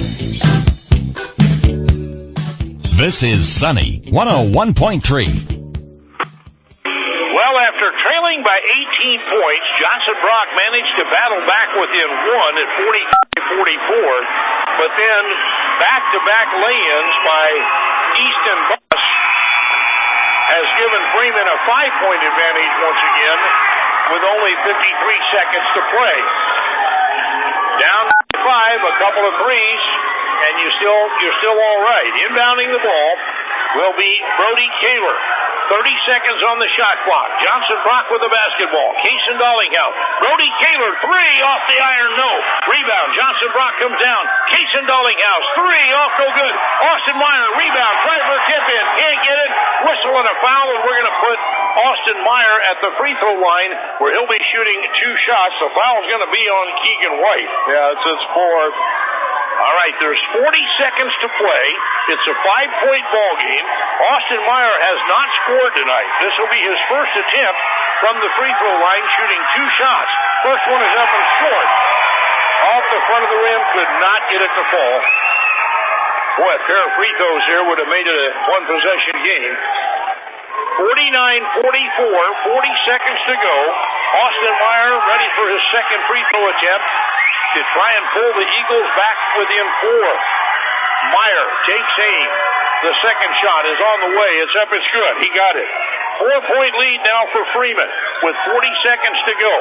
This is Sunny one oh one point three. Well, after trailing by eighteen points, Johnson Brock managed to battle back within one at forty-five forty-four, but then back-to-back lay-ins by Easton Buss has given Freeman a five-point advantage once again with only fifty-three seconds to play. Down five, a couple of threes, and you still, you're still all right. Inbounding the ball will be Brody Kaler. thirty seconds on the shot clock. Johnson Brock with the basketball. Cason Dollinghouse. Brody Kaler, three off the iron, no. Rebound. Johnson Brock comes down. Cason Dollinghouse, three off, no good. Austin Meyer, rebound. Driver, tip in. Can't get it. Whistle and a foul, and we're going to put Austin Meyer at the free throw line where he'll be shooting two shots. The foul's going to be on Keegan White. Yeah, it's his fourth. All right, there's forty seconds to play. It's a five-point ball game. Austin Meyer has not scored tonight. This will be his first attempt from the free throw line, shooting two shots. First one is up and short. Off the front of the rim, could not get it to fall. Boy, a pair of free throws here would have made it a one-possession game. forty-nine forty-four, forty seconds to go. Austin Meyer ready for his second free throw attempt to try and pull the Eagles back within four. Meyer takes aim. The second shot is on the way. It's up, it's good. He got it. Four-point lead now for Freeman with forty seconds to go.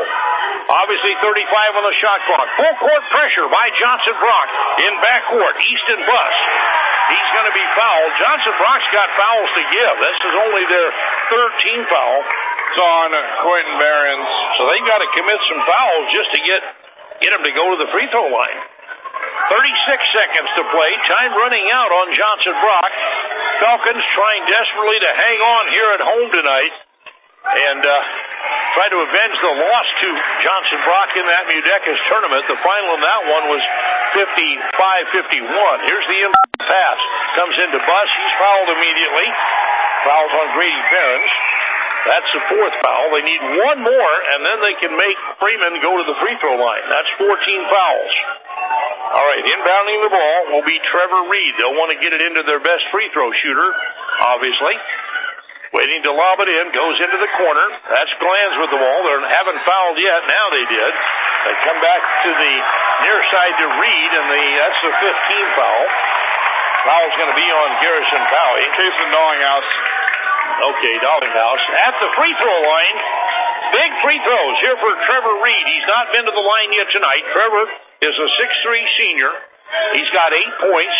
Obviously thirty-five on the shot clock. Full court pressure by Johnson Brock. In backcourt, Easton Buss. He's going to be fouled. Johnson Brock's got fouls to give. This is only their third team foul. It's on Quentin Behrens. So they've got to commit some fouls just to get get him to go to the free throw line. thirty-six seconds to play. Time running out on Johnson Brock. Falcons trying desperately to hang on here at home tonight and uh, try to avenge the loss to Johnson Brock in that Mudecas tournament. The final in that one was fifty-five fifty-one. Here's the pass. Comes into Buss. He's fouled immediately. Fouls on Grady Behrens. That's the fourth foul. They need one more, and then they can make Freeman go to the free throw line. That's fourteen fouls. All right, inbounding the ball will be Trevor Reed. They'll want to get it into their best free throw shooter, obviously. Waiting to lob it in, goes into the corner. That's Glanz with the ball. They haven't fouled yet. Now they did. They come back to the near side to Reed, and the that's the fifteenth foul. Foul's going to be on Garrison Cowie. Jason Dollinghouse. Okay, Dollinghouse. At the free throw line, big free throws here for Trevor Reed. He's not been to the line yet tonight. Trevor is a six three senior. He's got eight points.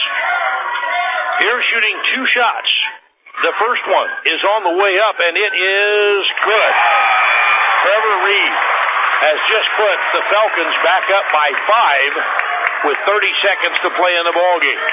Here shooting two shots. The first one is on the way up, and it is good. Trevor Reed has just put the Falcons back up by five with thirty seconds to play in the ballgame.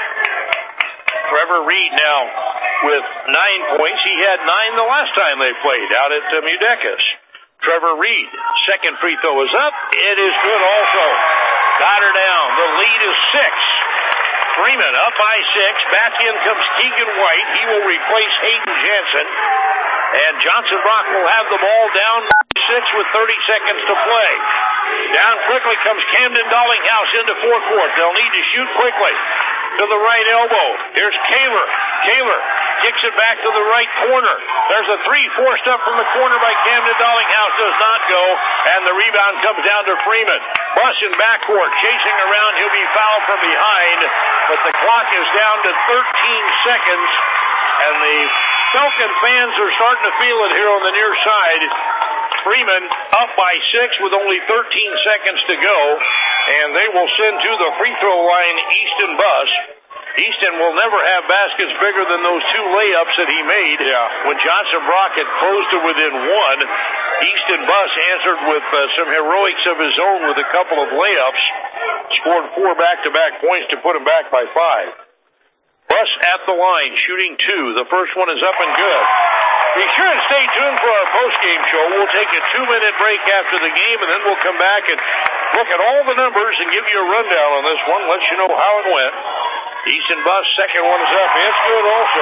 Trevor Reed now with nine points. He had nine the last time they played out at uh, Mudecas. Trevor Reed, second free throw is up. It is good also. Got her down. The lead is six. Freeman up by six. Back in comes Keegan White. He will replace Hayden Jansen. And Johnson Brock will have the ball down by six with thirty seconds to play. Down quickly comes Camden Dollinghouse into forecourt. They'll need to shoot quickly. To the right elbow. Here's Kaler. Kaler kicks it back to the right corner. There's a three forced up from the corner by Camden Dollinghouse. Does not go. And the rebound comes down to Freeman. Buss in backcourt. Chasing around. He'll be fouled from behind. But the clock is down to thirteen seconds. And the Falcon fans are starting to feel it here on the near side. Freeman up by six with only thirteen seconds to go. And they will send to the free throw line Easton Buss. Easton will never have baskets bigger than those two layups that he made. Yeah. When Johnson Brock had closed to within one, Easton Buss answered with uh, some heroics of his own with a couple of layups. Scored four back-to-back points to put him back by five. Buss at the line, shooting two. The first one is up and good. Be sure and stay tuned for our post-game show. We'll take a two-minute break after the game, and then we'll come back and look at all the numbers and give you a rundown on this one, let you know how it went. Easton Buss, second one is up. It's good also.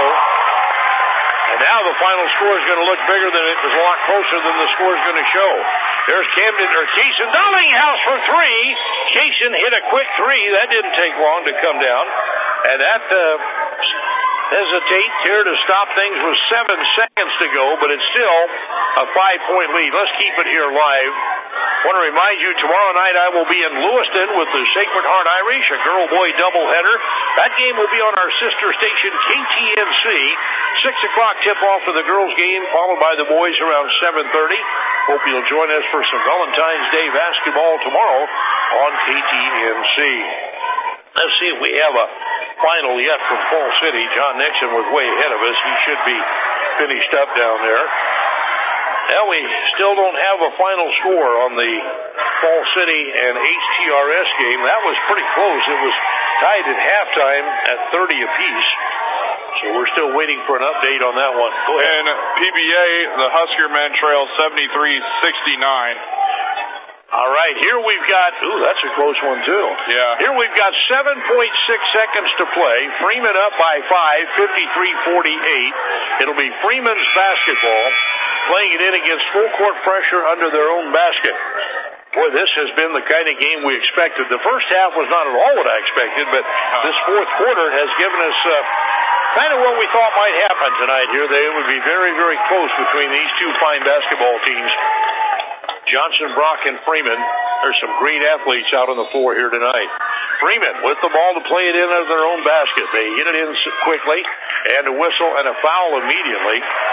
And now the final score is going to look bigger than it was a lot closer than the score is going to show. There's Camden, or Cason Dollinghouse for three. Cason hit a quick three. That didn't take long to come down. And that uh, hesitate here to stop things with seven seconds to go, but it's still a five-point lead. Let's keep it here live. I want to remind you, tomorrow night I will be in Lewiston with the Sacred Heart Irish, a girl-boy doubleheader. That game will be on our sister station, K T N C. six o'clock tip-off for the girls' game, followed by the boys around seven thirty. Hope you'll join us for some Valentine's Day basketball tomorrow on K T N C. Let's see if we have a final yet from Fall City. John Nixon was way ahead of us. He should be finished up down there. Well, we still don't have a final score on the Fall City and H T R S game. That was pretty close. It was tied at halftime at thirty apiece. So we're still waiting for an update on that one. Go ahead. And P B A, the Husker men trail seventy-three sixty-nine. All right, here we've got, ooh, that's a close one, too. Yeah. Here we've got seven point six seconds to play. Freeman up by five, fifty-three forty-eight. It'll be Freeman's basketball, playing it in against full court pressure under their own basket. Boy, this has been the kind of game we expected. The first half was not at all what I expected, but this fourth quarter has given us uh, kind of what we thought might happen tonight here. They would be very, very close between these two fine basketball teams. Johnson, Brock, and Freeman. There's some great athletes out on the floor here tonight. Freeman with the ball to play it in out of their own basket. They hit it in quickly, and a whistle and a foul immediately.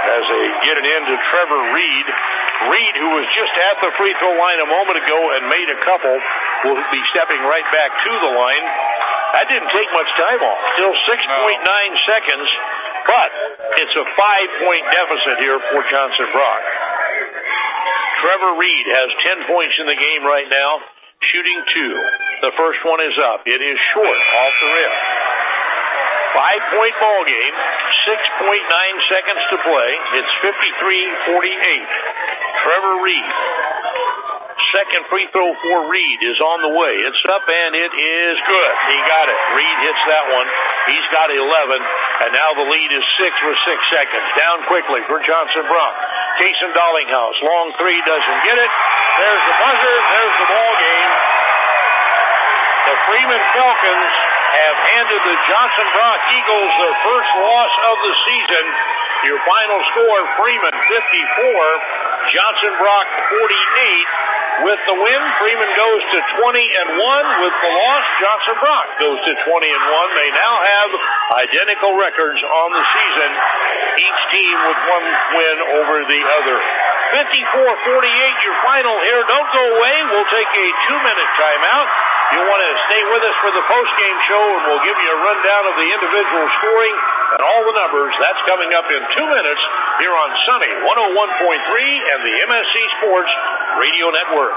as they get it into Trevor Reed. Reed, who was just at the free throw line a moment ago and made a couple, will be stepping right back to the line. That didn't take much time off. Still six point nine no. seconds, but it's a five-point deficit here for Johnson Brock. Trevor Reed has ten points in the game right now, shooting two. The first one is up. It is short off the rim. Five-point ball game, six point nine seconds to play. It's fifty-three forty-eight. Trevor Reed. Second free throw for Reed is on the way. It's up and it is good. He got it. Reed hits that one. He's got eleven, and now the lead is six with six seconds. Down quickly for Johnson Brock. Kason Dollinghouse, long three, doesn't get it. There's the buzzer. There's the ball game. The Freeman Falcons have handed the Johnson Brock Eagles their first loss of the season. Your final score, Freeman fifty-four, Johnson Brock forty-eight. With the win, Freeman goes to twenty and one. With the loss, Johnson Brock goes to twenty and one. They now have identical records on the season, each team with one win over the other. fifty-four forty-eight, your final here. Don't go away. We'll take a two-minute timeout. You'll want to stay with us for the post-game show, and we'll give you a rundown of the individual scoring and all the numbers. That's coming up in two minutes here on Sunny one oh one point three and the M S C Sports Radio Network.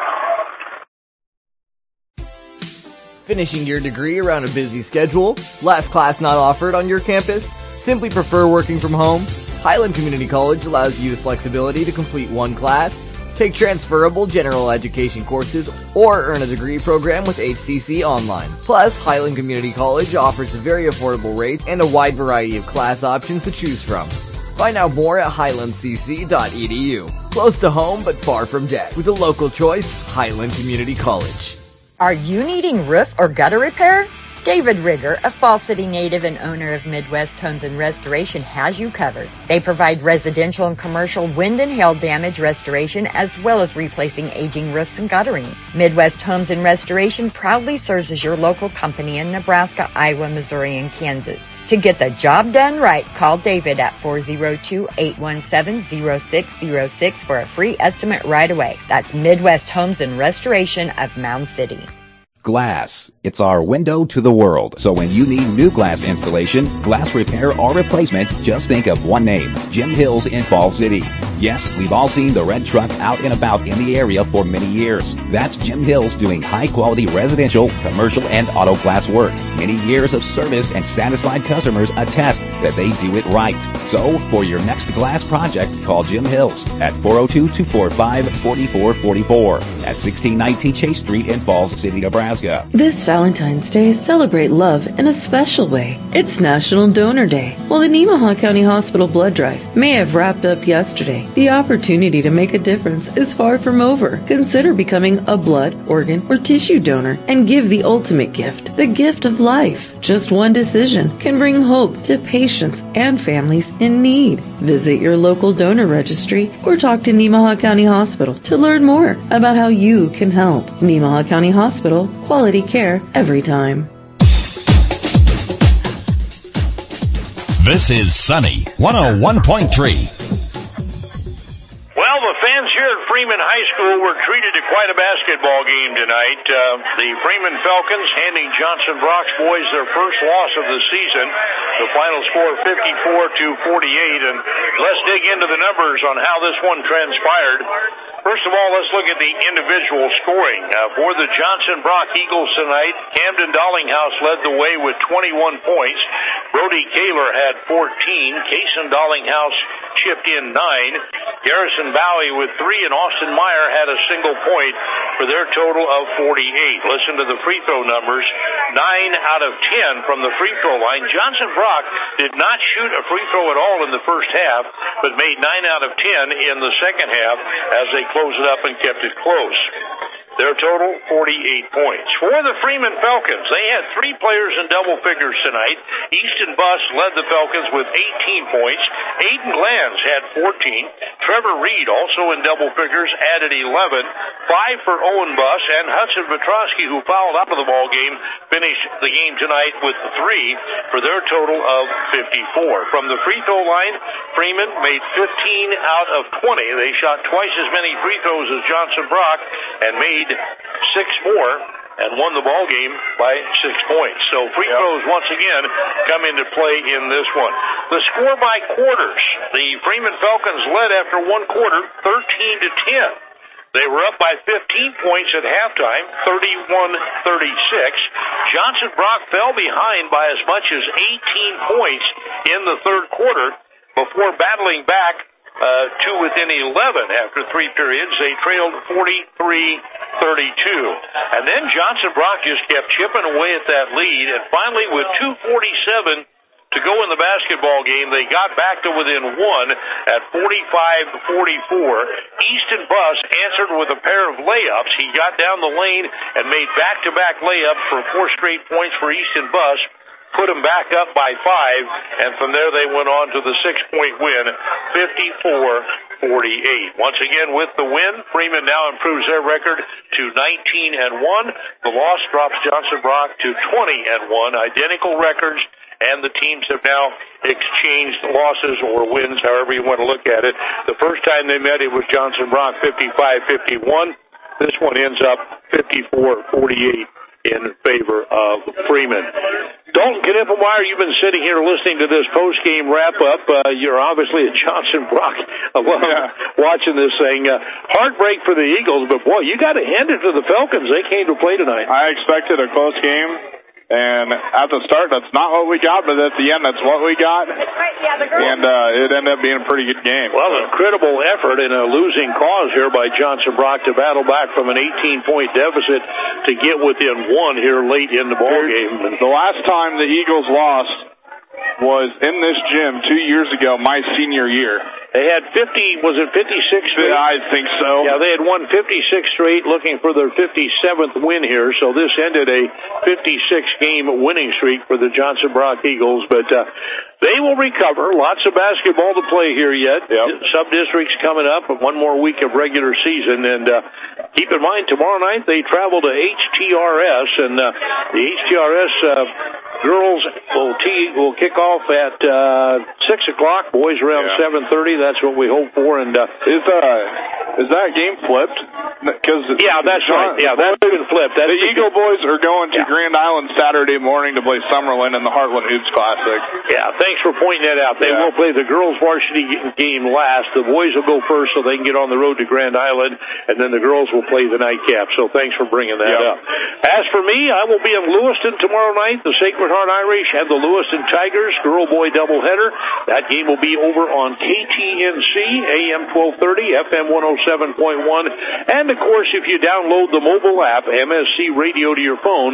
Finishing your degree around a busy schedule? Last class not offered on your campus? Simply prefer working from home? Highland Community College allows you the flexibility to complete one class, take transferable general education courses, or earn a degree program with H C C Online. Plus, Highland Community College offers a very affordable rates and a wide variety of class options to choose from. Find out more at highland c c dot e d u. Close to home but far from debt. With a local choice, Highland Community College. Are you needing roof or gutter repair? David Rigger, a Fall City native and owner of Midwest Homes and Restoration, has you covered. They provide residential and commercial wind and hail damage restoration as well as replacing aging roofs and guttering. Midwest Homes and Restoration proudly serves as your local company in Nebraska, Iowa, Missouri, and Kansas. To get the job done right, call David at four oh two, eight one seven, oh six oh six for a free estimate right away. That's Midwest Homes and Restoration of Mound City. Glass. It's our window to the world. So when you need new glass installation, glass repair, or replacement, just think of one name, Jim Hills in Fall City. Yes, we've all seen the red truck out and about in the area for many years. That's Jim Hills doing high-quality residential, commercial, and auto glass work. Many years of service and satisfied customers attest that they do it right. So, for your next glass project, call Jim Hills at four oh two, two four five, four four four four at sixteen nineteen Chase Street in Falls City, Nebraska. This Valentine's Day, celebrate love in a special way. It's National Donor Day. While the Nemaha County Hospital blood drive may have wrapped up yesterday, the opportunity to make a difference is far from over. Consider becoming a blood, organ, or tissue donor and give the ultimate gift, the gift of life. Just one decision can bring hope to patients and families in need. Visit your local donor registry or talk to Nemaha County Hospital to learn more about how you can help. Nemaha County Hospital, quality care every time. This is Sunny one oh one point three. Well, the fans here at Freeman High School were treated to quite a basketball game tonight. Uh, the Freeman Falcons handing Johnson Brock's boys their first loss of the season. The final score fifty-four to forty-eight. And let's dig into the numbers on how this one transpired. First of all, let's look at the individual scoring. Uh, for the Johnson Brock Eagles tonight, Camden Dollinghouse led the way with twenty-one points. Brody Kaler had fourteen. Kason Dollinghouse chipped in nine. Garrison Bowie with three, and Austin Meyer had a single point for their total of forty-eight. Listen to the free throw numbers. nine out of ten from the free throw line. Johnson Brock did not shoot a free throw at all in the first half, but made nine out of ten in the second half as they closed it up and kept it close. Their total, forty-eight points. For the Freeman Falcons, they had three players in double figures tonight. Easton Buss led the Falcons with eighteen points. Aiden Glanz had fourteen. Trevor Reed, also in double figures, added eleven. Five for Owen Buss, and Hudson Petrosky, who fouled out of the ball game, finished the game tonight with three for their total of fifty-four. From the free throw line, Freeman made fifteen out of twenty. They shot twice as many free throws as Johnson Brock and made six more and won the ball game by six points. So free throws once again come into play in this one. The score by quarters. The Freeman Falcons led after one quarter, thirteen to ten. They were up by fifteen points at halftime, thirty-one thirty-six. Johnson Brock fell behind by as much as eighteen points in the third quarter before battling back uh, to within eleven after three periods. They trailed forty-three thirty-two. And then Johnson Brock just kept chipping away at that lead, and finally with two forty-seven to go in the basketball game, they got back to within one at forty-five forty-four. Easton Buss answered with a pair of layups. He got down the lane and made back-to-back layups for four straight points for Easton Buss, put them back up by five, and from there they went on to the six-point win, fifty-four forty-eight. Once again, with the win, Freeman now improves their record to nineteen and one. The loss drops Johnson Brock to twenty and one, identical records, and the teams have now exchanged losses or wins, however you want to look at it. The first time they met, it was Johnson Brock fifty-five fifty-one. This one ends up fifty-four forty-eight in favor of Freeman. Dalton Knippelmeyer, you've been sitting here listening to this post-game wrap-up. Uh, you're obviously a Johnson Brock alum yeah. watching this thing. Uh, heartbreak for the Eagles, but, boy, you got to hand it to the Falcons. They came to play tonight. I expected a close game. And at the start, that's not what we got, but at the end, that's what we got. And uh, it ended up being a pretty good game. Well, an incredible effort in a losing cause here by Johnson Brock to battle back from an eighteen-point deficit to get within one here late in the ball game. The last time the Eagles lost was in this gym two years ago, my senior year. They had fifty, was it fifty-six straight? I think so. Yeah, they had won fifty-six straight, looking for their fifty-seventh win here. So this ended a fifty-six game winning streak for the Johnson Brock Eagles. But uh, they will recover. Lots of basketball to play here yet. Yep. Sub-districts coming up, but one more week of regular season. And uh, keep in mind, tomorrow night they travel to H T R S, and uh, the H T R S uh, girls will, t- will kick off at uh, six o'clock. Boys around yeah. seven thirty. That's what we hope for. And uh, is uh is that game flipped? Because yeah, that's right. Yeah, that's been flipped. That's the Eagle boys are going to yeah. Grand Island Saturday morning to play Summerlin in the Heartland Hoops Classic. Yeah, thanks for pointing that out. They yeah. will play the girls' varsity game last. The boys will go first, so they can get on the road to Grand Island, and then the girls will play the nightcap. So thanks for bringing that yep. up. As for me, I will be in Lewiston tomorrow night. The Sacred Heart Irish and the Lewiston Tigers girl-boy doubleheader. That game will be over on K T N C, A M twelve thirty, F M one oh seven point one, and of course, if you download the mobile app, M S C Radio, to your phone,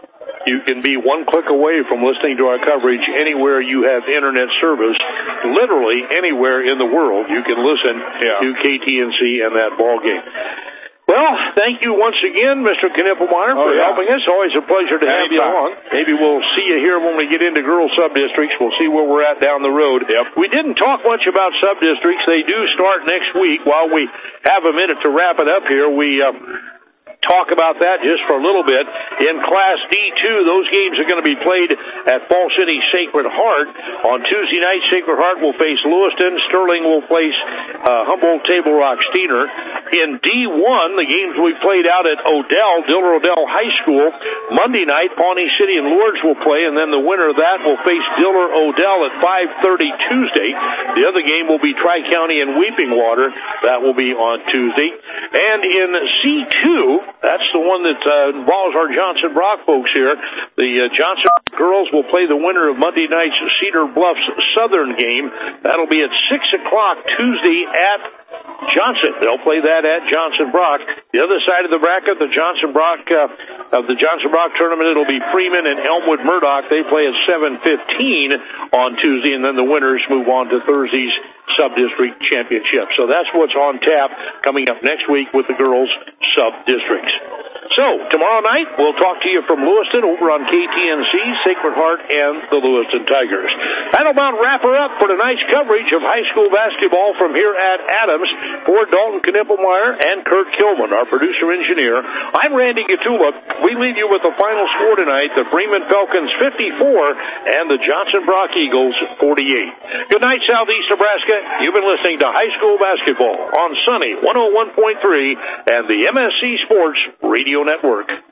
you can be one click away from listening to our coverage anywhere you have internet service. Literally anywhere in the world, you can listen yeah. to K T N C and that ball game. Well, thank you once again, Mister Knippelmeyer, for oh, yeah. helping us. Always a pleasure to have you on. Maybe we'll see you here when we get into girls sub-districts. We'll see where we're at down the road. Yep. We didn't talk much about sub-districts. They do start next week. While we have a minute to wrap it up here, we uh, talk about that just for a little bit. In Class D two, those games are going to be played at Fall City Sacred Heart. On Tuesday night, Sacred Heart will face Lewiston. Sterling will face uh, Humboldt Table Rock Steiner. In D one, the games will be played out at Odell, Diller Odell High School. Monday night, Pawnee City and Lourdes will play, and then the winner of that will face Diller Odell at five thirty Tuesday. The other game will be Tri-County and Weeping Water. That will be on Tuesday. And in C two, that's the one that uh, involves our Johnson Brock folks here. The uh, Johnson girls will play the winner of Monday night's Cedar Bluffs Southern game. That'll be at six o'clock Tuesday at Johnson. They'll play that at Johnson Brock. The other side of the bracket, the Johnson Brock uh, of the Johnson Brock tournament, it'll be Freeman and Elmwood Murdoch. They play at seven fifteen on Tuesday, and then the winners move on to Thursday's sub-district championship. So that's what's on tap coming up next week with the girls sub-districts. So, tomorrow night, we'll talk to you from Lewiston over on K T N C, Sacred Heart, and the Lewiston Tigers. That'll about wrap her up for tonight's coverage of high school basketball from here at Adams. For Dalton Knippelmeyer and Kurt Kilman, our producer-engineer, I'm Randy Gatula. We leave you with the final score tonight, the Bremen Falcons fifty-four and the Johnson Brock Eagles forty-eight. Good night, Southeast Nebraska. You've been listening to high school basketball on Sunny one oh one point three and the M S C Sports Radio Network.